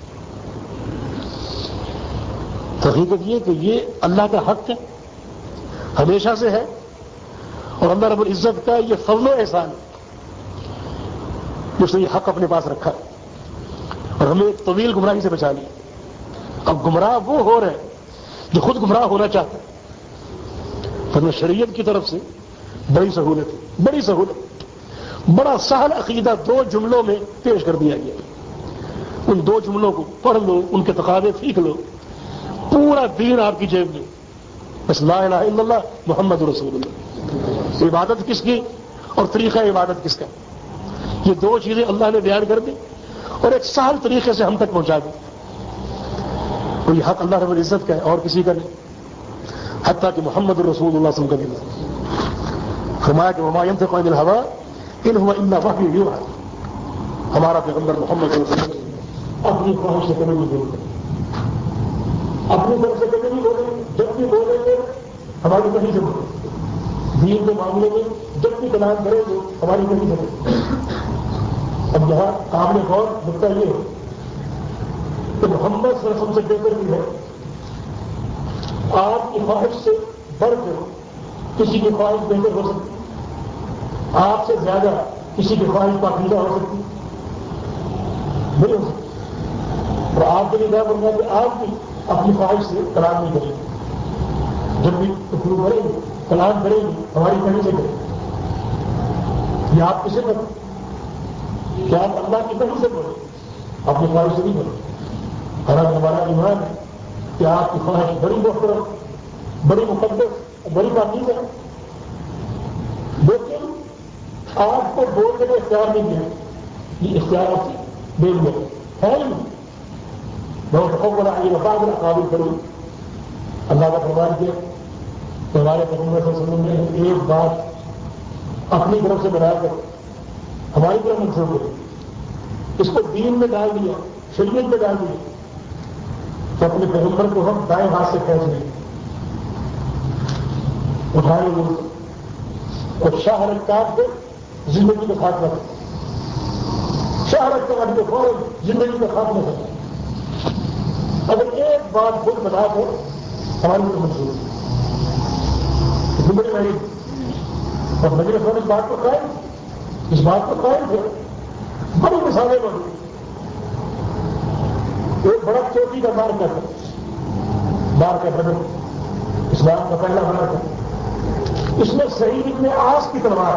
حقیقت یہ کہ یہ اللہ کا حق ہے، ہمیشہ سے ہے، اور اللہ رب العزت کا یہ فضل و احسان ہے جس نے یہ حق اپنے پاس رکھا اور ہمیں ایک طویل گمراہی سے بچا لیا. اب گمراہ وہ ہو رہے ہیں جو خود گمراہ ہونا چاہتا ہے. ورنہ شریعت کی طرف سے بڑی سہولت ہے، بڑی سہولت، بڑا سہل عقیدہ دو جملوں میں پیش کر دیا گیا. ان دو جملوں کو پڑھ لو، ان کے تقاضے سیکھ لو، پورا دین آپ کی جیب میں، بس لا الہ الا اللہ محمد رسول اللہ. عبادت کس کی اور طریقہ عبادت کس کا؟ یہ دو چیزیں اللہ نے بیان کر دی اور ایک سہل طریقے سے ہم تک پہنچا دی. کوئی حق اللہ رب العزت کا ہے اور کسی کا نہیں، حتیٰ کہ محمد رسول اللہ صلی اللہ علیہ وسلم فرمایا کہ وما ينطق عن الهوى ان هو الا وحی یوحى. ہمارا پیغمبر محمد صلی اللہ علیہ وسلم اپنی خواہش سے کبھی نہیں بولتے، اپنی طرف سے کبھی نہیں بولیں. جب بھی بولیں گے ہماری کہیں سے بولیں، دین کے معاملے میں جب بھی کلام کریں گے ہماری کہیں سے بولیں. اب یہاں قابل غور نقطہ یہ ہے کہ محمد صلی اللہ علیہ وسلم سے بہتر بھی ہے آپ کی خواہش سے بڑھ کر کسی کی خواہش بہتر ہو سکتی، آپ سے زیادہ کسی کی خواہش پاکیزہ ہو سکتی نہیں ہو سکتی. اور آپ کے لیے کیا بولنا کہ آپ بھی اپنی خواہش سے کلام نہیں کریں گے. جب بھی گفتگو کریں گے کلام کریں گے ہماری کہیں سے کریں گے. یہ آپ کسے کریں کہ آپ اللہ کی کہیں سے بولیں، اپنی خواہش سے نہیں بولیں. حالانکہ ہمارا ایمان ہے کہ آپ کی خواہش بڑی محترم، بڑی مقدس، بڑی پاکیزہ ہے، لیکن آپ کو بولنے کا اختیار نہیں دیا. یہ اختیار آپ سے دے دیا ہے ہی نہیں. بہت خوب آئی وفاظ قابل کروں اللہ کا فرمان کیا تو ہمارے پیغمبر صلی اللہ علیہ وسلم نے ایک بات اپنی طرف سے بنا کر ہماری طرف منسوخ کری، اس کو دین میں ڈال دیا، شریعت میں ڈال دیا، تو اپنے پیغمبر کو ہم دائیں ہاتھ سے کھینچ لیں اٹھانے لیں اور شاہ رکاب کو زندگی کا خاتمہ کریں. شاہ رکاب کو فوراً زندگی کا خاتمہ کریں. اگر ایک بات خود بنا کر ہماری طرف منسوخ بڑی بڑی اور نبی رسول اس بات کو قائم اس بات کو قائم تھے. بڑی مثالیں موجود. ایک بڑا چوٹی کا مار کر مار کا بدل اسلام کا پہلا بنا تھا. اس میں صحیح ابن آس کی تلوار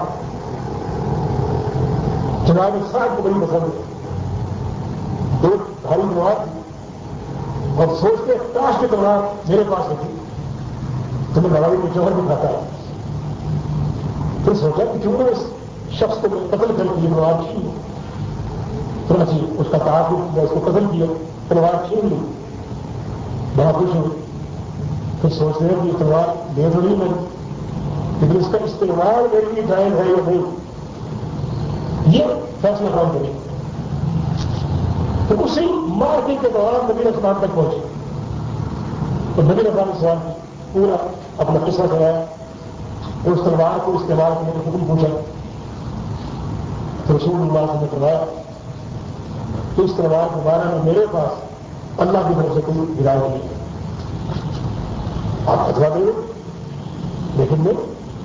جناب صاحب کو بڑی پسند ہے. دو بھاری تلوار تھی اور سوچتے کاش کی تلوار میرے پاس ہوتی تو میں لڑائی کو جوہر بھی کھاتا ہے. پھر سوچا کہ کیوں نہ اس شخص کو قتل کر کے تلوار چھین تھوڑا سی اس کا تعاقب میں اس کو قتل کیا، تلوار چھین لی، بڑا خوش ہوئی. پھر سوچتے ہیں کہ تلوار دے تو نہیں بنی لیکن اس کا استعمال میرے لیے جائز ہے یا نہیں یہ فیصلہ کون کرے. تو اسی مارکے کے دوران نبی اسلام تک پہنچے تو نبی اسلام اسلام پورا اپنا قصہ سنایا اور اس تلوار کو استعمال کرنے کا حکم پوچھا. تو رسول اللہ سے فرمایا تو اس تلوار کے بارے میں میرے پاس اللہ کی طرف سے کوئی ہدایت نہیں ہے، آپ فتوا دیں لیکن میں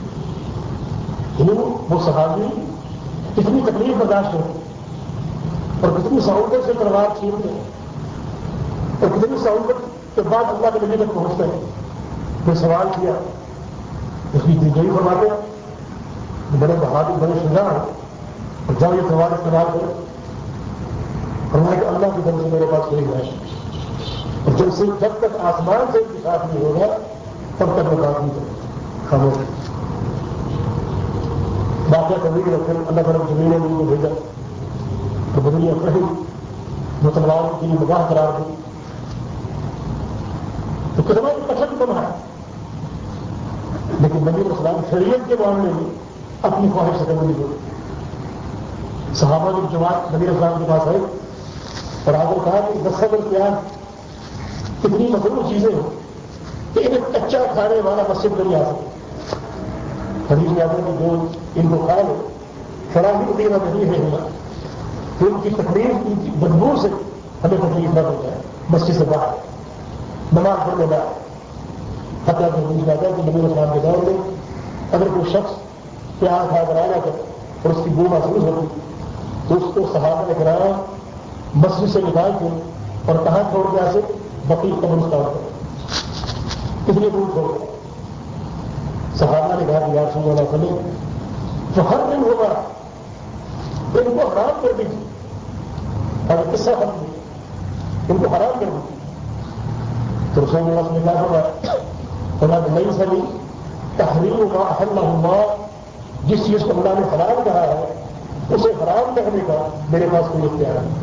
وہ صحابی کتنی تکلیف برداشت ہوتی اور کتنی سہولت سے تلوار چھینتے ہیں اور کتنی سہولت کے بعد اللہ کے نبی تک پہنچتے ہیں. پھر سوال کیا اس کی دلجوئی فرماتے ہیں بڑے بہادر بڑے شجاع ہیں اور جب یہ سوال استعمال کرے فرمایا کہ اللہ کی طرف سے میرے پاس کوئی ہے اور جب سے جب تک آسمان سے انتخاب نہیں ہوگا تب تک میں بات نہیں کروں خاموش. باقیہ طویل ہے پھر اللہ تعالیٰ زمین نے ان کو بھیجا تو بدنی افرحی مسلمان کے لیے مباح قرار دی. تو کتنا بھی پسند کم ہے لیکن نبی اسلام شریعت کے معاملے میں اپنی خواہش سے کمی نہیں ہوئی. صحابہ کی جماعت نبی اسلام کے پاس آئی اور آپ نے کہا کہ دستخط اور پیاز کتنی مصروف چیزیں ہیں کہ انہیں کچا کھانے والا مسجد میں نہیں آ سکتا. حدیث میں آتا ہے کہ جو ان کو کھا لے فراہمی دینا نہیں ہے ہوگا تو ان کی تکلیف ان کی بدبو سے ہمیں تکلیف نہ ہو جائے. مسجد سے باہر نماز پڑھنے باہر حتیٰ کہ حدیث میں آتا ہے کہ نبی اسلام کے دور میں اگر کوئی شخص پیاز کھا کر آیا کر اور اس کی بو محسوس ہوتی تو اس کو صحابہ نے کرایا مسجد سے نکال کے اور کہاں چھوڑ کے ایسے بقیع قبرستان پر کتنے دور چھوڑ گیا. صحابہ نے کہا کہ یا رسول اللہ صلی اللہ علیہ وسلم تو ہر دن ہوگا ان کو حرام کر دیجیے اور قصہ ختم ان کو حرام کر دیجیے. تو رسول اللہ صلی اللہ علیہ وسلم نہیں سلی تحریم ما احلہ اللہ، جس چیز کو اللہ نے حلال کہا ہے اسے حرام کرنے کا میرے پاس کوئی اختیار ہے.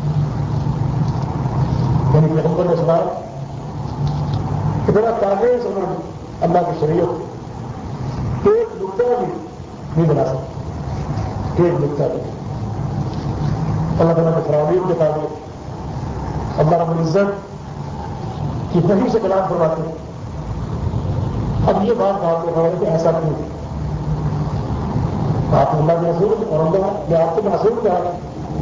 یعنی پیغمبر اسلام اتنا تازہ سمجھ اللہ کی شریعت ایک نقطہ بھی نہیں بنا سکتا، ایک نقطہ بھی. اللہ تعالیٰ کے فراہیم کے تعلق اللہ رب العزت کی وحی سے کلام فرماتے ہیں. اب یہ بات آپ کو خبر ہے کہ ایسا نہیں ہے. آپ اللہ کے رسول اور اللہ نے آپ کو محسوس کہا ہے.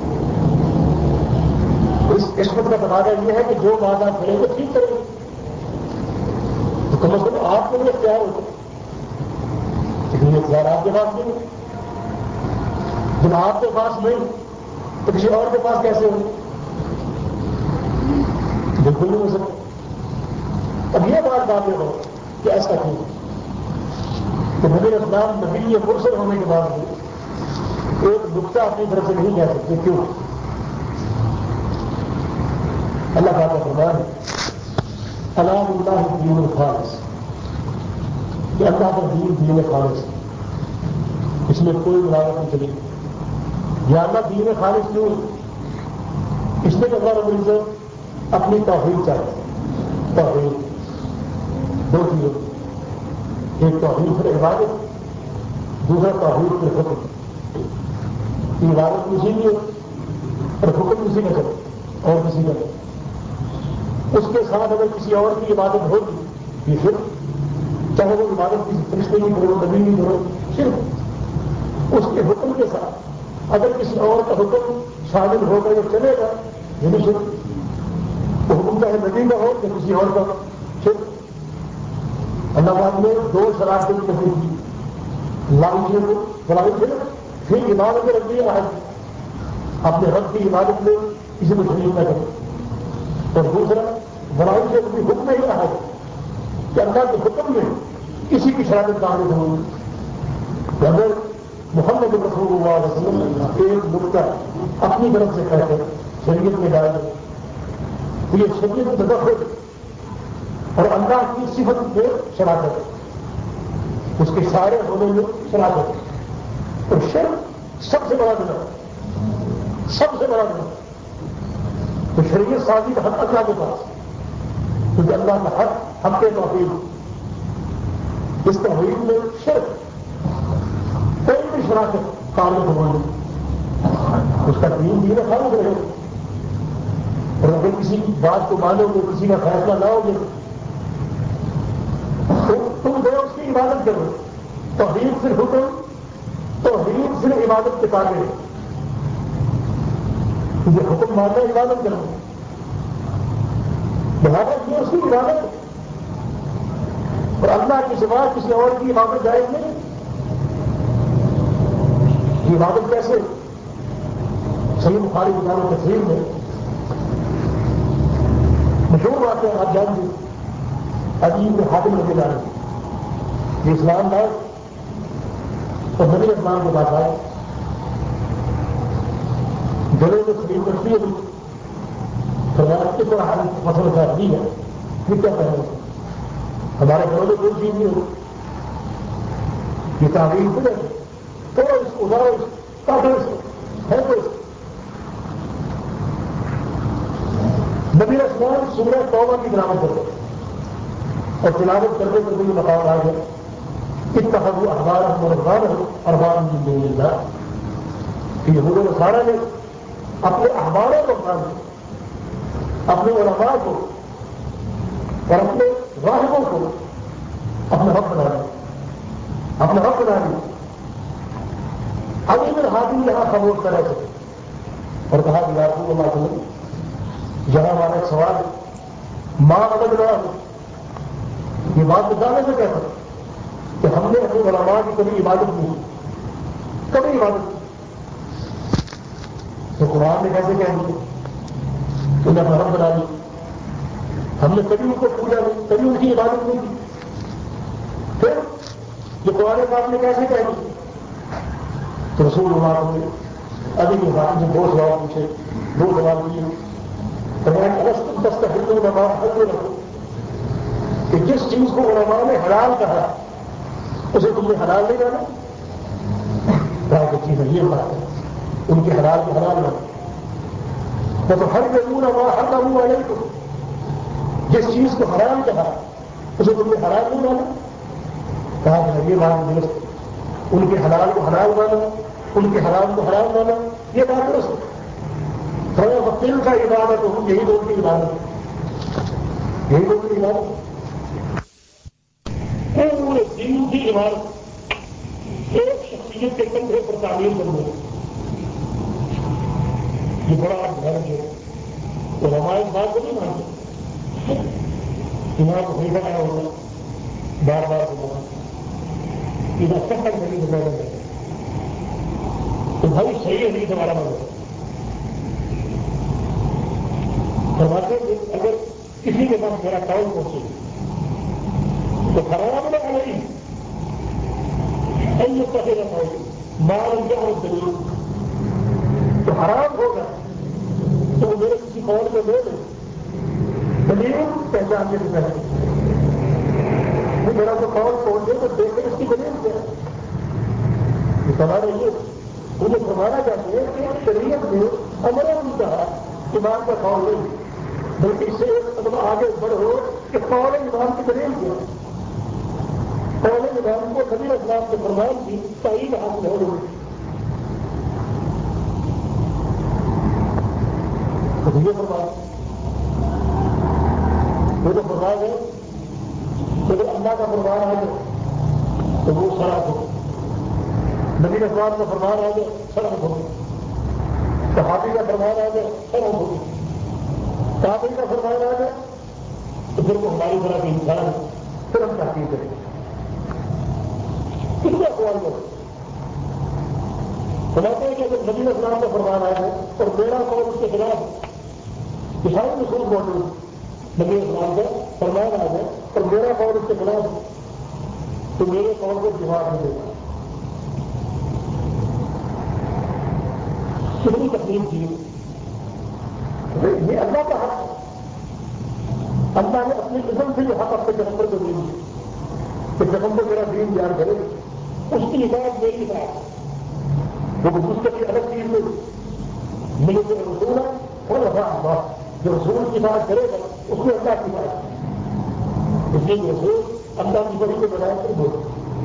اس قسمت کا تقاضا یہ ہے کہ جو بات آپ کریں گے ٹھیک کریں گے تو کم از کم آپ کے لیے اختیار ہوتے ہیں، لیکن یہ اختیار آپ کے پاس نہیں. جب آپ کے پاس نہیں تو کسی اور کے پاس کیسے ہو؟ بالکل نہیں ہو سکتا. اب یہ بات واضح ہو کہ ایسا کیوں کہ نبی اسلام نبی مرسل ہونے کے بعد ایک نقطہ اپنی طرف سے نہیں کہہ سکتے. کیوں؟ اللہ تعالیٰ کا فرمان ہے الحمد اللہ دین الخالص، کہ اللہ کا دین دین خالص، اس میں کوئی ملاوٹ نہیں چلے گی. یا اللہ دین خالص کیوں؟ اس میں اللہ رب العزت اپنی توحید چاہتے ہیں. توحید دو چیزیں، ایک توحید پھر عبادت، دوسرا توحید پھر حکم. عبادت کسی کی اور حکم کسی کا چلے اور کسی کا نہیں. اس کے ساتھ اگر کسی اور کی عبادت ہوگی یہ شرک، چاہے وہ عبادت کسی فرشتے کی کرو نبی کی کرو شرک. اس کے حکم کے ساتھ اگر کسی اور کا حکم شامل ہو کر چلے گا یہ بھی شرک. وہ حکم چاہے نبی کا ہو یا کسی اور کا شرک. اللہ تعالیٰ نے دو شرائط کی تفریح کی، لائی چیز کو بڑائی سے پھر عبادت میں رکھ دیا ہے اپنے رب کی عبادت میں کسی کو شریک نہ کرے. اور دوسرا بڑائی سے کبھی حکم نہیں رہا ہے کہ اللہ کے حکم میں کسی کی شرارت تعمیر ہوگی. اگر محمد رسول اللہ علیہ وسلم ایک نقطہ اپنی طرف سے کہہ کر شریعت میں ڈال دیں تو یہ شریعت میں تدخل اور اللہ کی صفت میں شراکت، اس کے سارے ہونے میں شراکت. اور شرک سب سے بڑا گناہ، سب سے بڑا گناہ. تو شریعت سازی کا حق اللہ کے پاس، کیونکہ اللہ کا حق حق کے توحید. اس توحید میں شرک کوئی بھی شراکت قابل قبول نہیں. اس کا دین دین خالص رہے. اور اگر کسی بات کو مانو گے، کسی کا فیصلہ لاؤ گے تو تم دو اس کی عبادت کرو. توحید صرف حکم، توحید صرف عبادت کے تابع. یہ حکم ماننا عبادت کرنا، لہٰذا یہ اس کی عبادت ہے. اور اللہ کے سوا کسی اور کی عبادت جائز نہیں. یہ عبادت کیسے؟ صحیح بخاری کتاب تفسیر میں مشہور بات ہے، آپ جانتے ہیں عجیب میں حاکم رضی اللہ عنہ یہ اسلام لائے اور نبی اسلام کے پاس آئے. گلے میں شریف رکھتی ہے فرمایا کس طرح حال فصل فیصلی ہے یہ کیا کہنا ہے؟ ہمارے گھروں میں کوئی چیز نہیں ہو، یہ تعلیم سے ہے تو اس کو ذرا کافی ہے. تو نبی اسلام سورہ توبہ کی تلاوت کرتے اور تلاوت کرتے کرتے یہ مقام آ گیا اتخذوا احبارهم ورهبانهم اربابا من دون اللہ. کہ یہود و نصارہ نے اپنے احبار و رہبان کو، اپنے علماء کو اور اپنے راہبوں کو اپنا رب بنا لیا، اپنا رب بنا لیا. علی بن حاتم یہاں خاموش کرے تھے اور کہا کہ یا رسول اللہ صلی اللہ علیہ وسلم یہاں ہمارا ایک سوال ہے، ماں عبد اللہ یہ بات بتانے سے کہتا کہ ہم نے اپنے علماء کی کبھی عبادت نہیں، کبھی عبادت نہیں. تو قرآن نے کیسے کہہ دیا کہ انہیں اپنا رب بنا لیا؟ ہم نے کبھی ان کو پوجا نہیں، کبھی ان کی عبادت نہیں کی. پھر یہ قرآن پاک نے کیسے کہہ دیا؟ تو رسول اللہ نے ابھی کے بارے میں دو سوال پوچھے، دو سوال کیے. فرمایا کہ الستم تستحلون ما حل لكم کہ جس چیز کو علماء نے حلال کہا اسے تم نے حلال نہیں مانا؟ کہا کہ چیز ہے یہ بات ہے، ان کے حلال کو حلال مانا۔ تو ہر ضرور ہوا ہر نام والے کو جس چیز کو حرام کہا اسے تم نے حلال نہیں مانا؟ کہا کہ یہ بات درست، ان کے حلال کو حلال مانا، ان کے حرام کو حرام مانا، یہ بات درست ہے۔ تھوڑا دل کا عبادت ہو، یہی لوگ کی عبادت، یہی لوگ کی عبادت، پورے دن کی عبادت ایک شخصیت کے کندھے پر تعمیر کرنے، یہ بڑا گھر ہے۔ تو ہمارے بات کو نہیں مانتے، امام حنیفہ آیا ہوگا بار بار ہوگا ادھر سفر نہیں ہوتا ہے تو بھائی صحیح ہے نہیں ہمارا مطلب فرماتے ہیں اگر کسی کے پاس میرا قول پہنچے تو حرام نہ علیہ ان يتخذ مال جعل الدليل تو حرام ہوگا تو وہ میرے کسی قول کو دے دے دلیل پہچان کے دکھا دے میرا جو قول پہنچے تو دیکھے اس کی دلیل کیا ہے۔ سوال ہے یہ انہیں فرمانا چاہتے ہیں کہ شریعت میں امر بھی کہا امام کا قول نہیں بلکہ اس سے ایک قدم آگے بڑھو کہ قول امام کی دلیل کیا ہے۔ قول امام کو نبی اسلام کے فرمان کی تائید حاصل ہو گئی تو یہ فرمان وہ جو فرمان ہے کہ اللہ کا فرمان آ جائے تو وہ سڑک ہو، نبی اسلام کا فرمان آ جائے سڑک ہو، صحابی کا فرمان آ جائے سڑک ہو، تابعی کا فرمان آ جائے تو پھر وہ ہماری طرح کے انسان ہے، پھر ہم تحقیق کریں کتنے اقوال کریں سمجھتے ہیں کہ اگر نبی اسلام کا فرمان آ جائے اور میرا قول اس کے خلاف ساری نصوص موجود نبی اسلام کا فرمان آ جائے اور میرا قول اس کے خلاف تو میرے قول کو جواب نہیں دے گا۔ کتنی تکلیف کی یہ اللہ کا حق ہے، اللہ نے اپنی قسم سے یہ حق اپنے پیغمبر کو دے دی کہ پیغمبر میرا دین بیان کرے اس کی عبادت میری بات وہ اس کی الگ چیز میں ملے جو رسول ہے وہ رفا اللہ جو رسول کی بات کرے گا اس میں اللہ کی بات اس لیے رسول اللہ کی بڑی کو بنایا کر بولے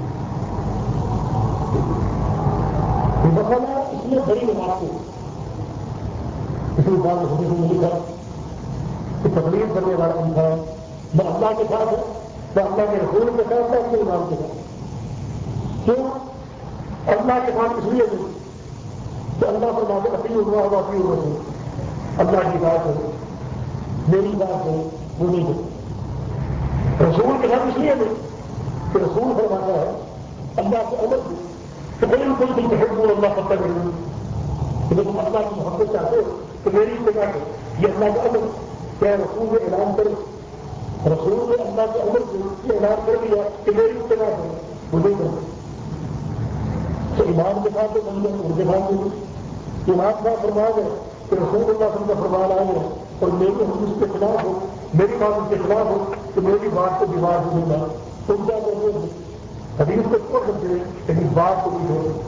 مسئلہ اس میں بڑی بات کو اسی بات ہونے سے ملی کر کہ تقریر کرنے والا انسان نہ اللہ کے ساتھ ہے نہ اللہ کے رسول کے ساتھ نہ اپنے امام کے ساتھ کیوں اللہ کے ساتھ اس لیے نہیں کہ اللہ سے لا کے اپنی ہوا ہوا اپنی ہوا نہیں اللہ کی بات ہے میری بات ہے وہ نہیں ہے رسول کے ساتھ اس لیے نہیں کہ رسول فرماتا ہے اللہ کے امر سے کہ بڑی کوئی دل کے حکم اللہ پتہ نہیں کہ تم اللہ کی محبت چاہتے ہو تو میری اتباع کرو یہ اللہ کا امر کیا رسول نے اعلان کرے رسول نے اللہ کے امر سے یہ اعلان کر دیا کہ میری اتباع کرو وہ نہیں کرو تو امام کے ساتھ بن گئے ان کے ساتھ نہیں امام کا فرمان ہے کہ رسول اللہ صلی اللہ کا فرمان آ گیا اور میری حدیث کے خلاف ہو میری بات اس کے خلاف ہو تو میری بات کو دیوار سے ملنا تم کیا کرتے ہو حدیث کو چھوڑ سکتے ہیں لیکن بات کو نہیں چھوڑ سکتے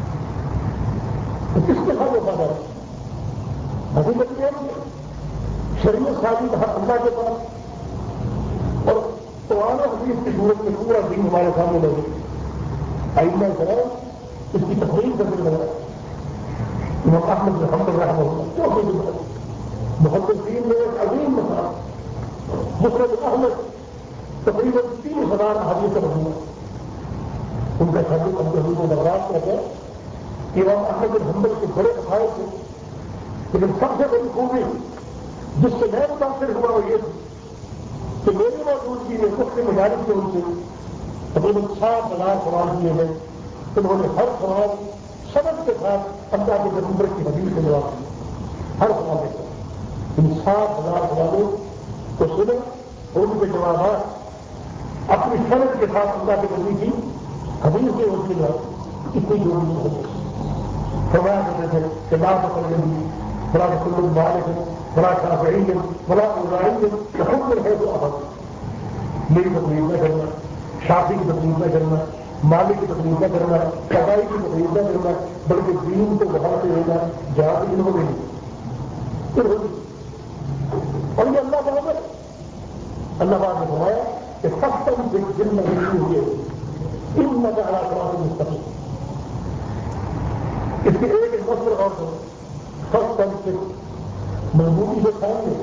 تو کس کے ساتھ وفادار ہے حقیقت یہ شریعت شادی کا حق اللہ کے پاس اور قرآن و حدیث کی صورت میں پورا دین ہمارے سامنے لگے آئندہ کریں اس کی تقریر کرنے لگا امام احمد بن حنبل رحمہ اللہ چوتھے دن محدثین میں ایک عظیم مسئلہ مسند احمد تقریباً تین ہزار حدیث کا مجموعہ ان کا شادی عبد الحمید بغداد کہتے ہیں کہ امام احمد بن حنبل کے بڑے عقائد تھے لیکن سب سے بڑی خوبی جس سے میں متاثر ہوا وہ یہ تھی کہ میری موجودگی میں خود کے مجالس میں ان سے تقریباً سات ہزار سوال کیے گئے انہوں نے ہر سوال سبق کے ساتھ اللہ کے پیغمبر کی حدیث کا جواب دیا ہر سوال کے ساتھ ان سات ہزار سوالوں کو سنے اور ان کے جوابات اپنی سند کے ساتھ اللہ کے نبی کی حدیث کے ہوتی ہے اتنی ضروری ہے فرمایا کرتے تھے کہ لا تقلد بلا تقلد مالک بلا شافعی بلا اوزاعی حکم ہے تو احد میری تقریر نہ کرنا، شافی کی تقریر نہ کرنا، مالک کی تقریر نہ کرنا، قضائی کی تقریر نہ کرنا، بلکہ دین کو بڑھاتے رہنا، جہاں دن ہو گئی پھر ہوگی. اور یہ اللہ کا عمل اللہ پاک نے فرمایا کہ سب سے دن میں نہیں ہوئی ہے ان میں کا اعلیٰ مستقل. اس کے ایک ایک مسئلہ اور سب سے مضبوطی سے کھائیں گے.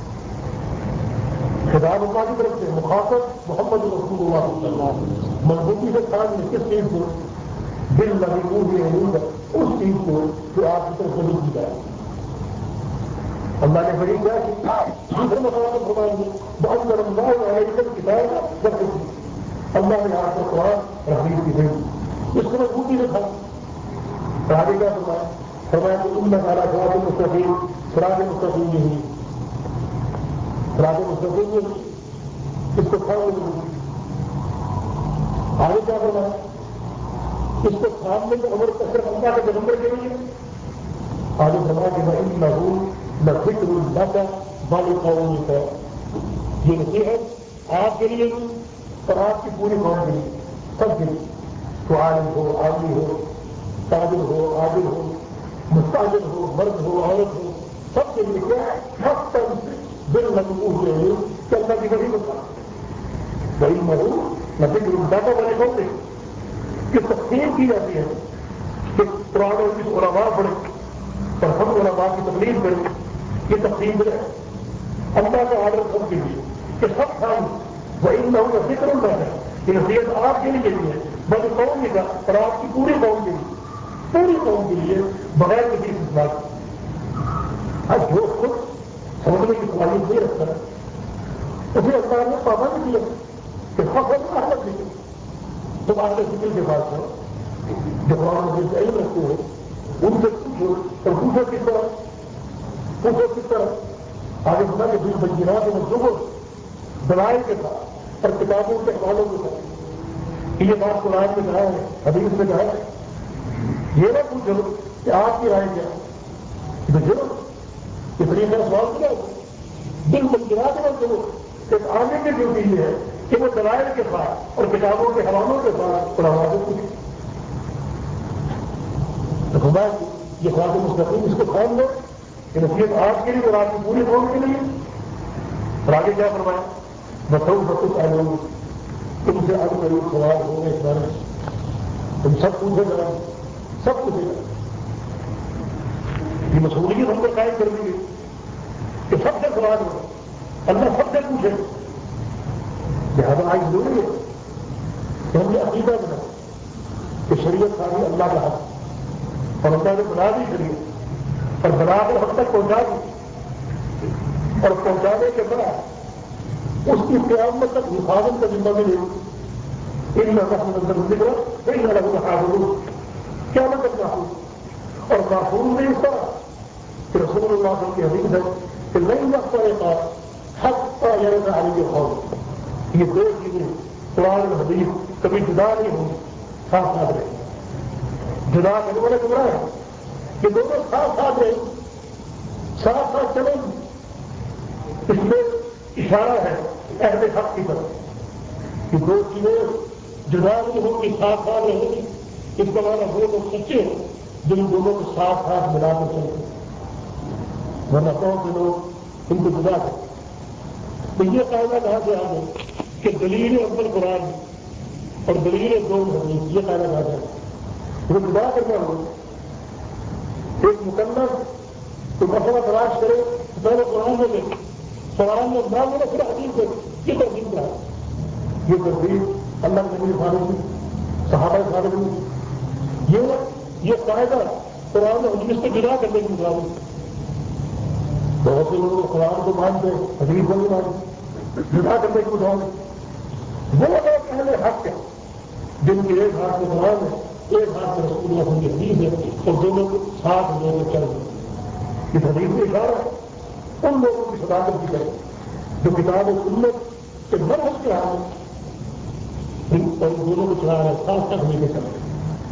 خطاب اللہ کی طرف سے مخاطب محمد رسول اللہ صلی اللہ علیہ وسلم مضبوطی سے کھائیں گے. کس چیز کو؟ دل لگی ہوئی ہے اس چیز کو جو آپ کی طرف سے نہیں کی جائے. اللہ نے بڑی کیا کہ دوسرے مقام پر فرمائیں گے بہت اللہ علیہ کتاب رکھ اللہ نے آپ کو قرآن رحمت کی دیں. اس کو مضبوطی سے کھائیں. آگے کیا فرمایا؟ فرمایا کہ ان میں سارا سراج مستقیم سراج مستقیم نہیں سراج مستقیم نہیں اس کو کھانے نہیں. آگے کیا فرمایا؟ اس کو سامنے میں عمر صرف اللہ کے پیغمبر کے لیے. آگے فرمایا کہ میں ان محروم نہ فکر نہ کا بالی قوم کا یہ نصیحت آپ کے لیے اور آپ کی پوری قوم کے لیے سب کے لیے. تو عالم ہو عالمی ہو تاجر ہو عادل ہو مستاجر ہو مرد ہو عورت ہو سب کے لیے کیا سب تک دل مجبور ہوئے کہ اللہ کی وہی بتا وہی محروم نہ فکر زیادہ بڑے ہوتے کہ تقسیم کی جاتی ہے کہ پرانے کی علماء پڑے اور ہم علماء کی تقلید کریں. یہ تقسیم ہے اللہ کا آڈر سب کے لیے کہ سب کھائیں وہ ان میں کا فکر ہوتا ہے کہ نصیحت آپ کے لیے ہے بلکہ قوم کا اور آپ کی پوری قوم کے لیے پوری قوم کے لیے بغیر کسی بات آج جو خود سمجھنے کی صلاحیت نہیں رکھتا اسے اللہ نے پابند کیا کہ فخر احمد نہیں. تم آگے فکر کے بعد ہو جو قرآن مجید سے علم رکھتے ہو ان سے پوچھو اور پوچھو کس طرح پوچھو کس طرح آگے بتا کہ دل بنجنا کے منصوبوں دلائل کے ساتھ اور کتابوں کے حوالوں کے ساتھ یہ بات قرآن میں کہا ہے حدیث میں کہا ہے. یہ نہ پوچھو کہ آپ کی رائے کیا جو یہ بڑی میرا سوال کیا دل بنجنا کے منصوبوں ایک آنے کی ڈیوٹی یہ ہے کہ وہ دلائل کے ساتھ اور کتابوں کے حوالوں کے ساتھ قرآن سے پوچھے. تو خدا یہ خواہ مستقیم اس کو کھول دو کہ نصیحت آپ کے لیے اور آپ کی پوری قوم کے لیے. اور آگے کیا فرمایا بتاؤ بتو آئے لوگ تم سے آج قریب سوال ہو گئے اس بارے میں تم سب پوچھے جا سب پوچھے جا. یہ مشہوریت ہم کو قائم کر دی گئی کہ سب سے سوال ہو اللہ سب سے پوچھے. لہٰذا آج ضروری ہے کہ ہم یہ عقیدہ بنا کہ شریعت ساری اللہ کا حق اور اللہ نے بنا دی شریعت اور بنا کر ہم تک پہنچا دی اور پہنچانے کے بعد اس کی قیامت تک حفاظت کا ذمہ بھی لے ان میں رقم اندر ذکر کئی نہ لگوں حاضر کیا مطلب محفوظ اور محفوظ نہیں اس طرح کہ رسول اللہ صلی اللہ علیہ وسلم کی حدیث ہے کہ نہیں وقت کا حق کا یہ علی خوف یہ دو چیزیں قرآن حدیث کبھی جدا نہیں ہوں ساتھ ساتھ رہے. جدا کرنے والا گمراہ ہے کہ دونوں ساتھ ساتھ رہے ساتھ ساتھ چلیں گے. اس میں اشارہ ہے اہل حق کی طرف کہ دو چیزیں جدا نہیں ہوں گی ساتھ ساتھ رہیں گی. اس کا معنی وہ لوگ سچے ہیں جن دونوں کو ساتھ ساتھ ملا کر چلتے ورنہ بہت سے لوگ ان کو جدا کرتے. تو یہ قاعدہ کہاں سے آ گئے کہ دلیل اول قرآن اور دلیل دو حدیث یہ قاعدہ کہا جائے وہ جدا کرنا ہو. ایک مکمل تو مسئلہ تلاش کرے پہلے قرآن میں دیکھے قرآن میں نہ ملے پھر حدیث سے یہ ترتیب کیا ہے. یہ ترتیب اللہ کے نبی صالح صحابہ صالح یہ یہ قاعدہ قرآن اور حدیث سے جدا کرنے کی مطابق بہت سے لوگ قرآن کو مانتے حدیث کو نہیں مانتے جدا کرنے کی مطابق وہ لوگ اہل حق ہے جن کے ایک ہاتھ میں قرآن ہے ایک ہاتھ میں رسول اللہ کی حدیث ہے اور دونوں کو ساتھ لے کر چل رہے. اس حدیث میں اشارہ ہے ان لوگوں کی صداقت کی کرے جو کتاب و سنت کے منہج کے حال اور دونوں کو چلا رہے ساتھ ساتھ لے کے چل رہے.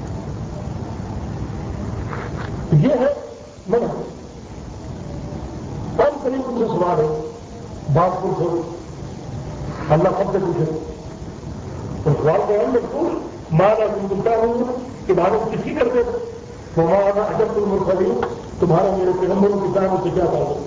یہ ہے منہج. کم قریب ان سے سوال ہے بات کو چھوڑ اللہ سب سے پوچھے اور سوال کا ہم مشہور مانا تم بولتا ہوں عبادت کسی کرتے وہ مانا اجب تم مرخلی تمہارا میرے پیغمبروں کی طرح سے کیا تعلق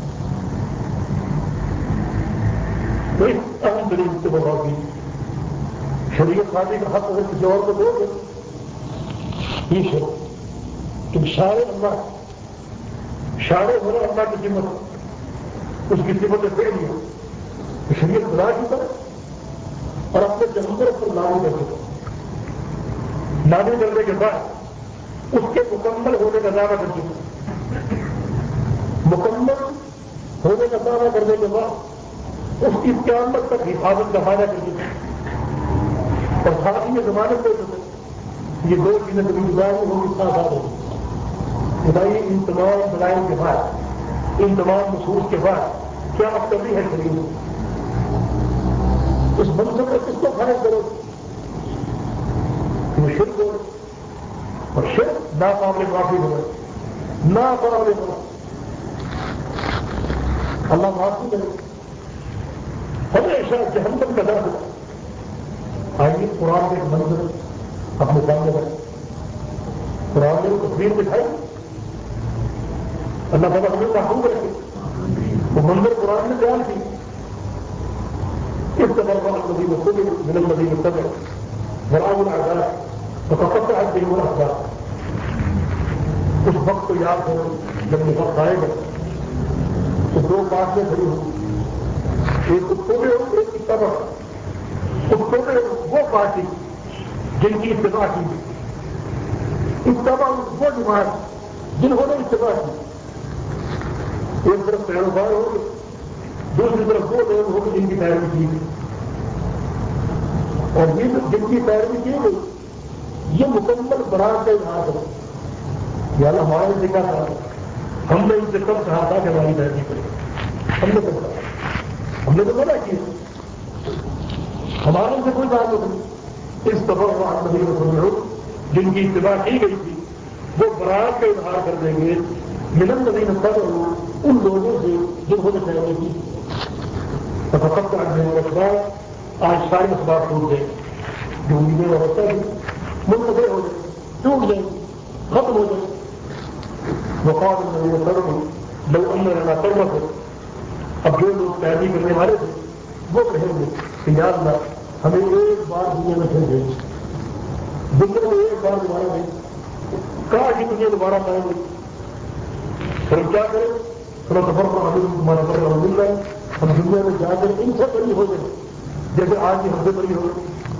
تو اس اہم دلیل سے بتا دی شریعت شادی کا حق اگر کسی اور کو دو گے یہ ہے تم شاعر اللہ شاعر ہونا اللہ کی قیمت اس کی قیمتیں دے دیا تو شریعت بنا کی طرح اور اپنے پیغمبر پر لاگو کر دیا لاگو کرنے کے بعد اس کے مکمل ہونے کا دعویٰ کر دیا مکمل ہونے کا دعویٰ کرنے کے بعد اس کی قیامت تک حفاظت کا فائدہ کر دیا اور ساتھ ہی یہ زمانے دے دیتے یہ دو چیزیں کبھی گزاری ہوگی ساتھ آ ہوگی خدائی ان تمام دلائل کے بعد ان تمام نصوص کے بعد کیا مقصدی ہے شریعت اس منصب میں کس کو فائد کرو وہ شرک ہو اور شرک ناقابل معافی ہو ناقابل ہو اللہ معافی کرے ہمیشہ جہنم کا درد آئیے قرآن کے ایک منظر اپنے سامنے رکھے قرآن نے تصویر دکھائی اللہ تعالیٰ ہمیں محفوظ رکھے وہ منظر قرآن نے بیان کی اس طرح الذين خذوا من الذين اتبعوا ورأوا العذاب وتقطعت بهم الأسباب اس وقت کو یاد کرو جب یہ وقت آئے گا تو دو باتیں کھڑی ہوں ایک کتوں میں ہو ایک کتا میں کتوں میں وہ پارٹی جن کی اتباع کی اتباع وہ جماعت جنہوں نے اتباع کی ایک طرف پیروکار ہو دوسری طرف وہ لوگ ہو جن کی پیروی کی گئی اور یہ جن کی پیروی کی گئی یہ مکمل برات کا اظہار کرو یا اللہ ہمارے سے کیا تھا ہم نے ان سے کب کہا تھا کہ ہماری پیروی کرے ہم نے کب کہا ہم نے تو بنا کیا ہمارے سے کوئی بات نہیں اس طرح نبی رسول جن کی اتباع کی گئی تھی وہ برات کا اظہار کر دیں گے ملن نبی نصر ان لوگوں سے جنہوں نے پیروی کی فقط اسباب آج سارے اسباب ٹوٹ گئے جو امیدیں میں ہوتا ہے منتظر ہو جائے ٹوٹ جائے ختم ہو جائے وقال النبی صلی لو ان لنا قوة اب جو لوگ پیروی کرنے والے تھے وہ کہیں گے کہ یا اللہ ہمیں ایک بار دنیا میں پھر گئی دنیا میں ایک بار دوبارہ گئی کہا کہ دنیا دوبارہ پائیں گے پھر ہم کیا کریں تھوڑا سفر پر حضور تمہارا سفر مل رہا ہے ہم دنیا میں جا کر ان سے بڑی ہو جائے جیسے آج کی ہم سے بڑی ہو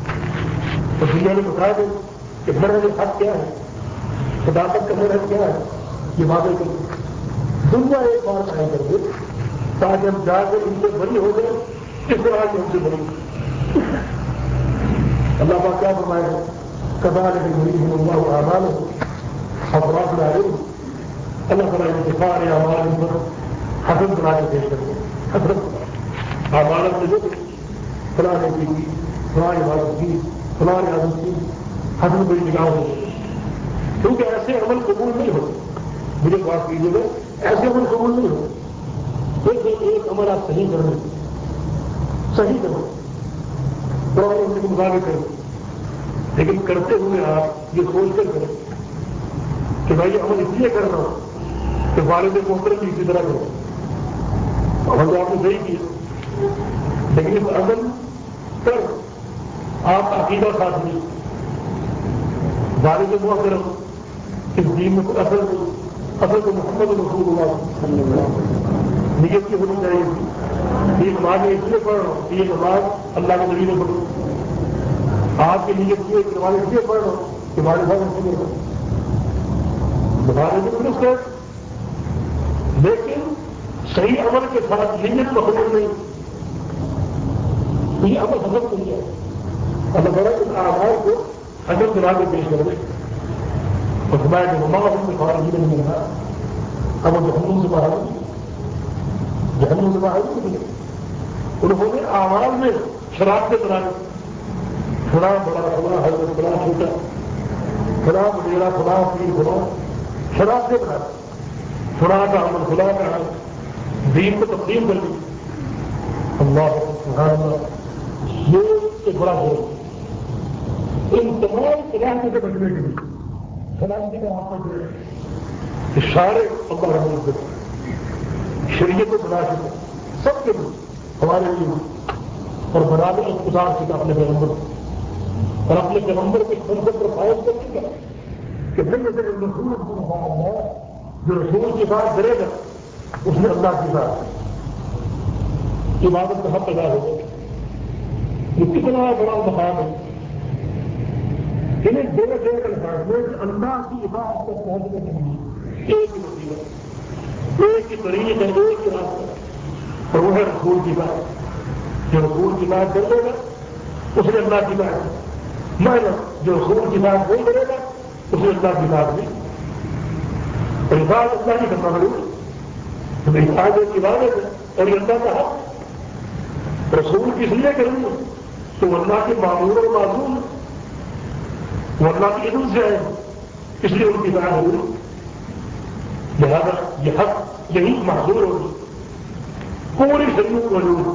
تو دنیا نے بتا دیں کہ میرا حق کیا ہے صداقت کا میرا کیا ہے یہ باتیں کریں دنیا ایک بار قائم کر دے تاکہ ہم جا کر ان سے بڑی ہو جائے کس طرح کی ہم سے بڑی اللہ پاک کیا فرمائے گا کبال اللہ اعمال افراد لاگے اللہ تعالیٰ انتخاب اعمال ان پر حسن بنا کے پیش کرتے حسرت عمارت میں جو فلاں نے کی فلاں عبادت کی فلاں عادت کی حسن بڑی نگاہ ہو کیونکہ ایسے عمل قبول نہیں ہوتے مجھے بات کیجیے گا ایسے عمل قبول نہیں ہوتے دیکھیں ایک عمل آپ صحیح کر لیں صحیح کرو اور ان کے مطابق کرو لیکن کرتے ہوئے آپ یہ سوچ کر کریں کہ بھائی یہ عمل اس لیے کر رہا ہوں کہ والد محترم بھی اسی طرح کرو عمل تو آپ نے صحیح کیا لیکن اس عمل پر آپ عقیدہ ساتھ نہیں والد محترم اس دین میں کوئی اثر نہیں اصل تو محمد رسول اللہ نیت کی ہونی چاہیے یہ نماز اس لیے پڑھ رہا ہوں کہ یہ نماز اللہ کے نبی نے پڑھو آپ کی نیت کی نماز اس لیے پڑھ رہا ہوں کہ ہمارے ساتھ اس لیے نماز تو درست ہے لیکن صحیح عمل کے ساتھ نیت مخلوق نہیں تو یہ عمل حسن نہیں ہے اللہ تعالیٰ اس آزاد کو حسن بنا کے پیش کر دے اور فرمایا کہ مما ہم نے باہر نہیں ملنا اب وہ جہنم سے باہر نہیں جہنم سے باہر نہیں انہوں نے آواز میں شراب کے بنا فلاں بڑا فلاں حضرت فلاں چھوٹا فلاں وغیرہ فلاں پیر فلاں شراب سے بنا فلاں کا عمل فلاں کا عمل دین کو تقسیم کر دی اللہ سبحان اللہ یہ ایک بڑا جرم ہے ان تمام علاقوں سے بچنے کے لیے سلامتی کا واپس ہے اشارے اللہ رحمت سے شریعت و مناسب سب کے لیے ہمارے لیے اور بنانے اقتدار سے اپنے پیغمبر اور اپنے پیغمبر کے منصب پر فائد کرنے کا کہ پھر سے رسول کو مقام ہے جو رسول کی بات کرے گا اس نے اللہ کی بات عبادت کا حق ادا ہوگا یہ کتنا بڑا مقام ہے انہیں دو دو الفاظ میں اللہ کی عبادت کو پہنچنے کے لیے ایک ہی وسیلہ ایک ہی طریق ہے ایک ہی راستہ اور وہ ہے رسول کی بات جو رسول کی بات کر دے گا اس نے اللہ کی بات میں جو رسول کی بات نہیں کرے گا اس نے اللہ کی بات نہیں اور عبادت اللہ کی کرنا ضروری تو عبادت کی عبادت ہے اور یہ اللہ کا حق رسول کس لیے کریں گے تو وہ اللہ کے معمول اور معذور وہ اللہ کی علم سے آئے اس لیے ان کی بات ضروری لہٰذا یہ حق یہی معذور ہوگی پوری شریعت موجود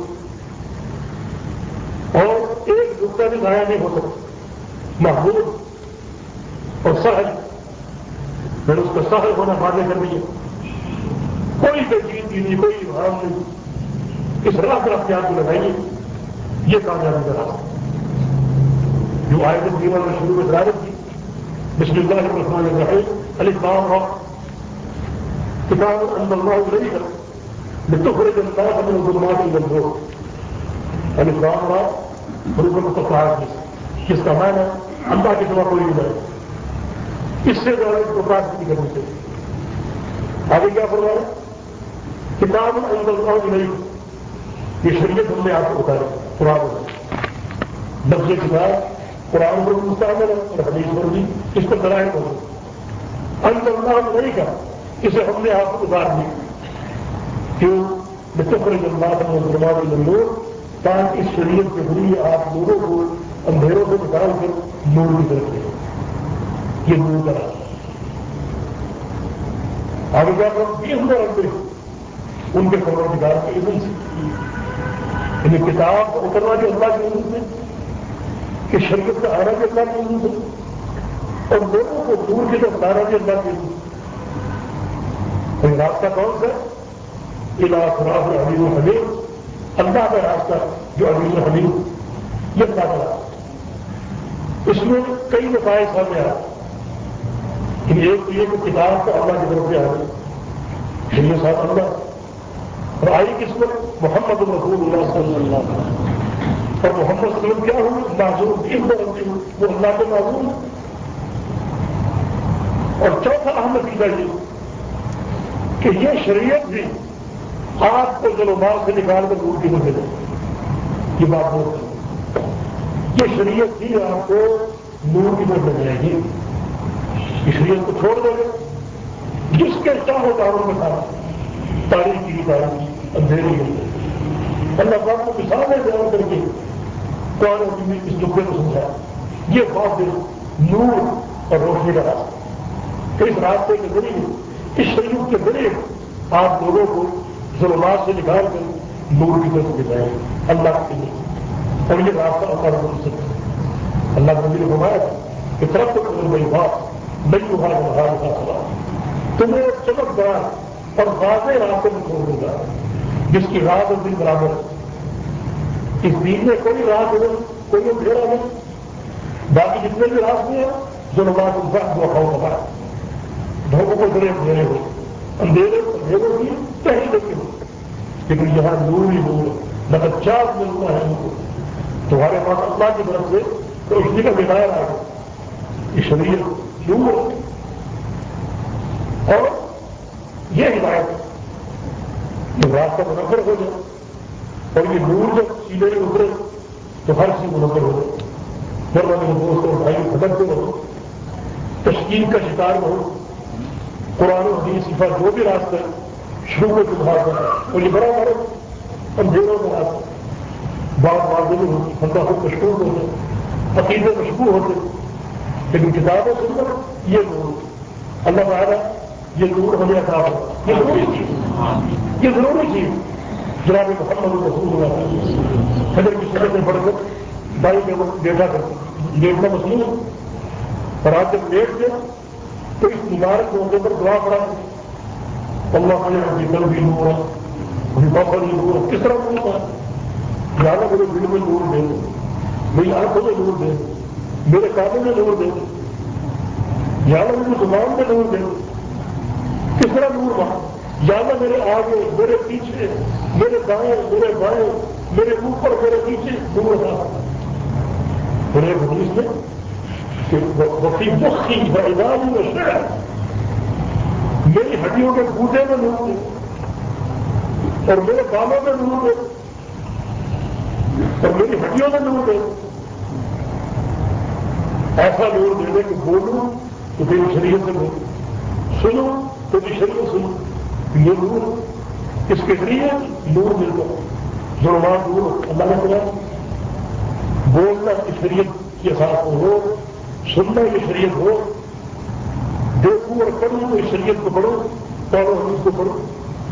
اور ایک نقطہ بھی ضائع نہیں ہو سکتا محبوب اور سہل میں نے اس کا سہل ہونا واضح کر دیا کوئی تجویز نہیں کوئی ابہام نہیں اس راہ پر اپنے آپ کو لگائیے یہ کامیابی کا راستہ جو آئے دن جیون میں شروع میں تلاوت کی بسم اللہ الرحمن الرحیم الف لام را کتاب انزل اللہ الیک لتخرج الناس من الظلمات الى النور الف لام را حروف مقطعات جس کا معنی اللہ کے سوا کوئی نہیں اس سے زیادہ اس کو پراپت نہیں کرنی چاہیے آگے کیا فرمایا کتاب انزل اللہ الیک یہ شریعت ہم نے آپ کو بتائی قرآن میں لفظ کتاب قرآن پر مستعمل ہے اور حدیث پر بھی اس پر دلائل موجود انزل اللہ نہیں کا اسے ہم نے آپ کو اتار دی کیوں لتخرج الناس من الظلمات الى النور تاکہ اس شریعت کے ذریعے آپ لوگوں کو اندھیروں سے نکال کر نور کی طرف لے یہ نور کا راستہ آگے جا کر یہ اندر اندر ان کے پروردگار کے علم سے انہیں کتاب اترنا بھی اللہ کے علم سے کہ شریعت کا آنا بھی اللہ کے علم سے اور لوگوں کو دور کی طرف لانا بھی اللہ کے علم سے اور راستہ کون سا الى صراط العزیز الحمید اللہ کا راستہ جو عزیز الحمید یہ اللہ کا راستہ اس میں کئی مسائل سامنے آ کہ ایک تو یہ کہ کتاب کا اللہ کی طرف سے آ گئی شریعت صاحب اللہ اور آئی کس پر محمد رسول اللہ صلی اللہ علیہ وسلم اور محمد صلی اللہ علیہ وسلم کیا ہوئی معذور کس پر وہ اللہ کے معذور اور چوتھا اہم نتیجہ یہ کہ یہ شریعت بھی آپ کو ظلمات سے نکال کر نور کی طرف لے جائے یہ بات بہت ہے یہ شریعت بھی آپ کو نور کی طرف لے جائے گی اس شریعت کو چھوڑ دے گے جس کے چاہو کاروں میں تھا تاریخی کی تاریخی اندھیری ہے اللہ پاک کو مثالیں بیان کر کے قرآن نے اس نقطے کو سمجھا یہ بات نور اور روشنی کا راستہ اس راستے کے ذریعے اس شریعت کے ذریعے آپ لوگوں کو ظلمات سے نکال کر نور کی طرف لے جائیں اللہ کے لیے اور یہ راستہ اللہ رب العزت اللہ کے نبی نے فرمایا تھا کہ طرف تو میری بات نہیں ہوا ہے خاص تمہیں ایک چمکدار اور واضح راستے میں چھوڑ دوں گا جس کی رات اور دن برابر ہے اس دین میں کوئی رات ہو کوئی اندھیرا نہیں باقی جتنے بھی راستے ہیں جو نماز ان کا دعا ہوگا دھوکوں کو ذریعے اندھیرے ہو اندھیرے اندھیروں کی کہیں نہیں ہو لیکن یہاں نور ہی نور نقد چاپ ملتا ہے نور تمہارے پاس اللہ کی طرف سے روشنی کا بدایا آ گیا یہ شریعت نور اور یہ ہدایت جب راستہ منور ہو جائے اور یہ نور جب سیدھے اترے تو ہر چیز منور ہو جائے پھر میرے دوستوں بھائی بھٹکتے ہو تشکیل کا شکار ہو قرآن و حدیث صفا جو بھی راستہ شروع میں تمہارا ہے اور یہ بڑا بڑا اندھیروں کا راستہ بات واضح نہیں ہوتی بندہ خود مشہور ہوتے عقیدے مشہور ہوتے لیکن کتابیں سن کر یہ نور اللہ تعالیٰ یہ نور ہمیں عطا ہو یہ ضروری چیز یہ ضروری چیز جناب محمد رسول اللہ حضرت کی سنت میں پڑھ کر بھائی بیٹا لیٹنا مصنوع اور آپ جب لیٹ گیا تو اس مبارک موقع پر دعا پڑا اللہ خیر کل بھی نور بابا نہیں نور کس طرح نور تھا زیادہ میرے دل میں نور دے دو میری آنکھوں میں نور دے دو میرے کانوں میں نور دے دو زیادہ میری زبان میں نور دے دو کس طرح نور تھا زیادہ میرے آگے میرے پیچھے میرے دائیں میرے بائیں میرے اوپر میرے پیچھے نور تھا میرے حدیث میں وفی مخی و عظامی و شعر میری ہڈیوں کے گوٹے میں نور دے اور میرے بالوں میں نور دے اور میری ہڈیوں میں نور دے ایسا نور دے دے کہ بولوں تو تیری شریعت سے بولوں سنو تو تیری شریعت سنو یہ نور اس کے ذریعے نور ملتا ظلمات نور اللہ نے کہا بولنا کی شریعت کے ساتھ ہو سننا کی شریعت ہو دیکھو اور پڑھو تو اس شریعت کو پڑھو پڑھو حدیث کو پڑھو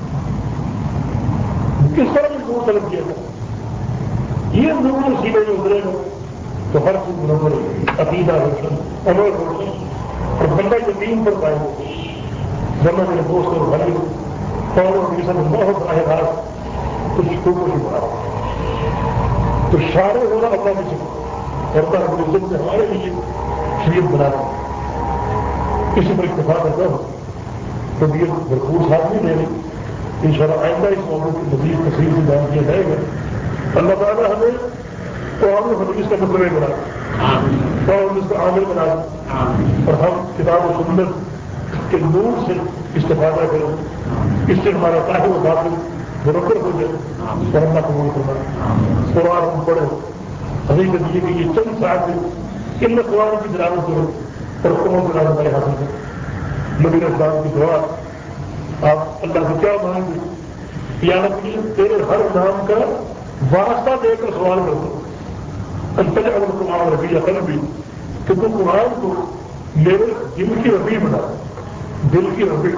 کس طرح سے نور طلب کیا جائے یہ نور سینے میں اترے گا تو ہر چیز منور ہے عقیدہ روشن عمل روشن اور بندہ یقین پر پائے گا ورنہ میرے دوست اور بھائی پاؤں اور سب بہت براہ راست کچھ کو کچھ بڑھا تو شارے ہونا اللہ کی شکر اور اللہ رب العزت نے ہمارے لیے شریعت بنا دی کسی پر اتفاق کرتا ہوں تو یہ بھرپور ساتھ نہیں دے رہی ان شاء اللہ آئندہ اس موضوع کی مزید تفصیل سے بیان کیا جائے گا اللہ تعالیٰ ہمیں قرآن و حدیث کا مطلب بنا قرآن حدیث کا عامل بنا اور ہم کتاب و سنت کے نور سے استفادہ کریں اس سے ہمارا طاہر و باطن برابر ہو جائے اور اللہ قبول کرنا قرآن ہم پڑھیں حقیقت یہ کہ یہ چند ساتھ ہے ان میں قرآن کی تلاوت کرو اور قوم کی رہنمائی حاصل کریں نبی اسلام کی دعا آپ اللہ سے کیا مانیں گے یا ربی تیرے ہر نام کا واسطہ دے کر سوال کرتا انتظر اگر قرآن ربی یا قلبی کہ تو قرآن کو میرے دل کی ربی بنا دل کی ربی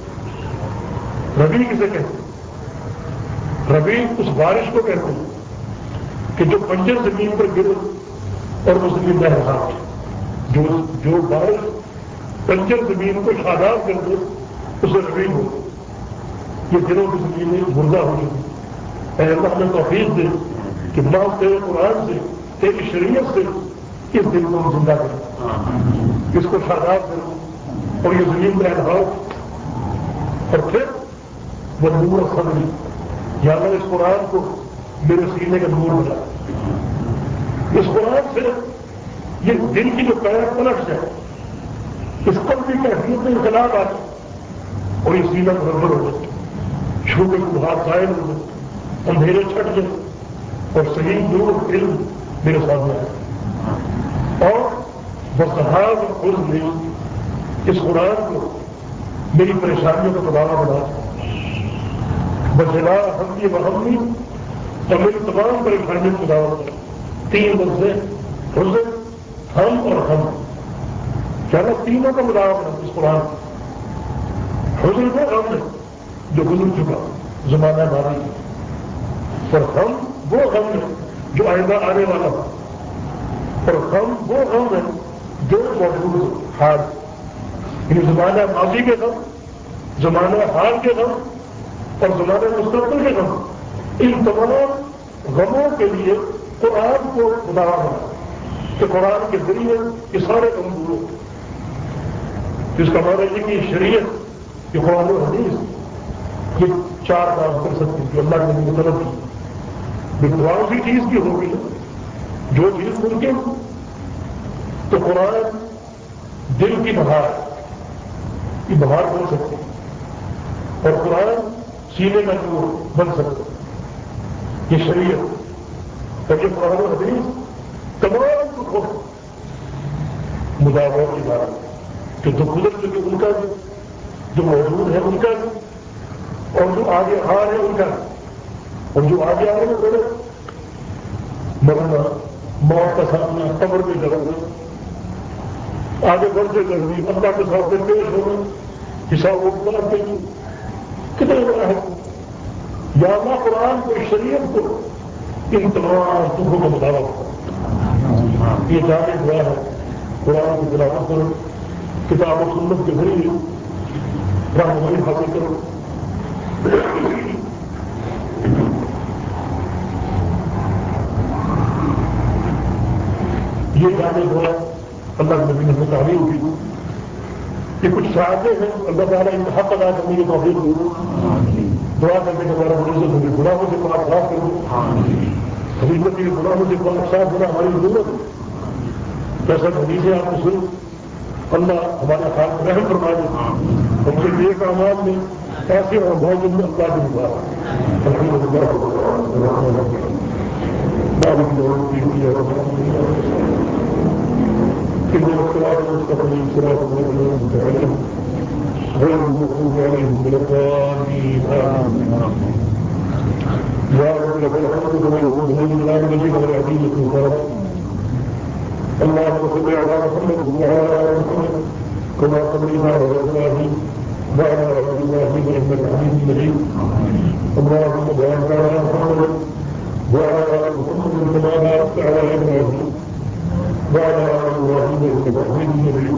ربی کسے کہتے ہیں ربی اس بارش کو کہتے ہیں کہ جو بنجر زمین پر گرے اور وہ زمین بہ رہا ہے جو جو بارش بنجر زمین کو شاداب کر دے اسے ربی ہو یہ دلوں کی زمینیں مردہ ہو چکی اے اللہ نے توفیق دے کہ ماں تیرے قرآن سے تیری شریعت سے اس دل کو زندہ کریں اس کو شاداب کریں اور یہ زمین میں رہاؤ اور پھر وہ نور صبری یا اللہ اس قرآن کو میرے سینے کا نور ملا اس قرآن سے یہ دل کی جو پیر پلٹ ہے اس پر بھی کیفیت میں انقلاب آ جائے اور یہ سینہ برابر ہو جائے چھوٹے ہاتھ ظاہر ہو جائے اندھیرے چھٹ جائے اور صحیح نور علم میرے سامنے آئے اور بسحاظ اور خود نہیں اس قرآن کو میری پریشانیوں کا بداوا بنا بسلا ہم یہ ہمنی اور میری تمام پریشانیوں کا بداوا بنا تین لفظ حضر ہم اور ہم کیا نا تینوں کا بداوا بنا اس قرآن حضر وہ غم ہے جو گزر چکا زمانہ ماضی اور ہم وہ غم ہے جو آئندہ آنے والا اور ہم وہ غم ہے جو موجود حال یعنی زمانہ ماضی کے غم زمانہ حال کے غم اور زمانہ مستقبل کے غم ان تمام غموں کے لیے قرآن کو بداوا بنا کہ قرآن کے ذریعے یہ سارے غم دور ہو جس کا معنی یہ کہ شریعت یہ قرآن و حدیث یہ چار کام کر سکتے ہیں جو اللہ نے مطلب کی دعا اسی چیز کی ہوگی جو چیز ممکن تو قرآن دل کی بہار کی بہار بن سکتی اور قرآن سینے کا نور بن سکتا یہ شریعت اور یہ قرآن و حدیث تمام دکھوں مداوع کی بات کہ جو گزر چکے ان کا بھی جو موجود ہے ان کا بھی اور جو آگے آ رہے ہیں ان کا اور جو آگے آ رہے ہیں بڑے مرنا موت کا سامنا قبر میں کرنا آگے بڑھتے کرنی اللہ کے ساتھ پیش ہونا حساب و کتاب کے لیے کتنے بڑا ہے یا اللہ قرآن کو شریعت کو ان تمام دکھوں کو بتاوا یہ جامع ہوا ہے قرآن کی تلاوت کرو، کتاب و سنت کے ذریعے رہنمائی حاصل کرو. یہ جامع ہوا اللہ کے نبی نے تعلیم کی کہ کچھ ساعتیں ہیں اللہ تعالیٰ ان حق ادا کرنے کی توفیق دی. دعا کرنے کے بارے میں عزت ہوگی گناہوں سے پاک صاف کر دو. حقیقت کے گناہوں سے پاک صاف ہونا ہماری ضرورت ہے. جیسا حدیث آپ کو سن اللہ ہمارا خالق رحم فرما دے. ہم سے ایک اعمال میں ایسے اور بہت میں اللہ کی دعا الحمد للہ بارک لوگوں کی الصراط المستقيم صراط الذين أنعمت عليهم غير المغضوب عليهم ولا الضالين يا رب لك الحمد كما يقول لا نجد ولا يهديك الفرج. اللهم صل على محمد وعلى آل محمد كما صليت على إبراهيم وعلى آل إبراهيم إنك حميد مجيد. اللهم بارك على محمد وعلى آل محمد كما باركت على إبراهيم وعلى آل إبراهيم إنك حميد مجيد.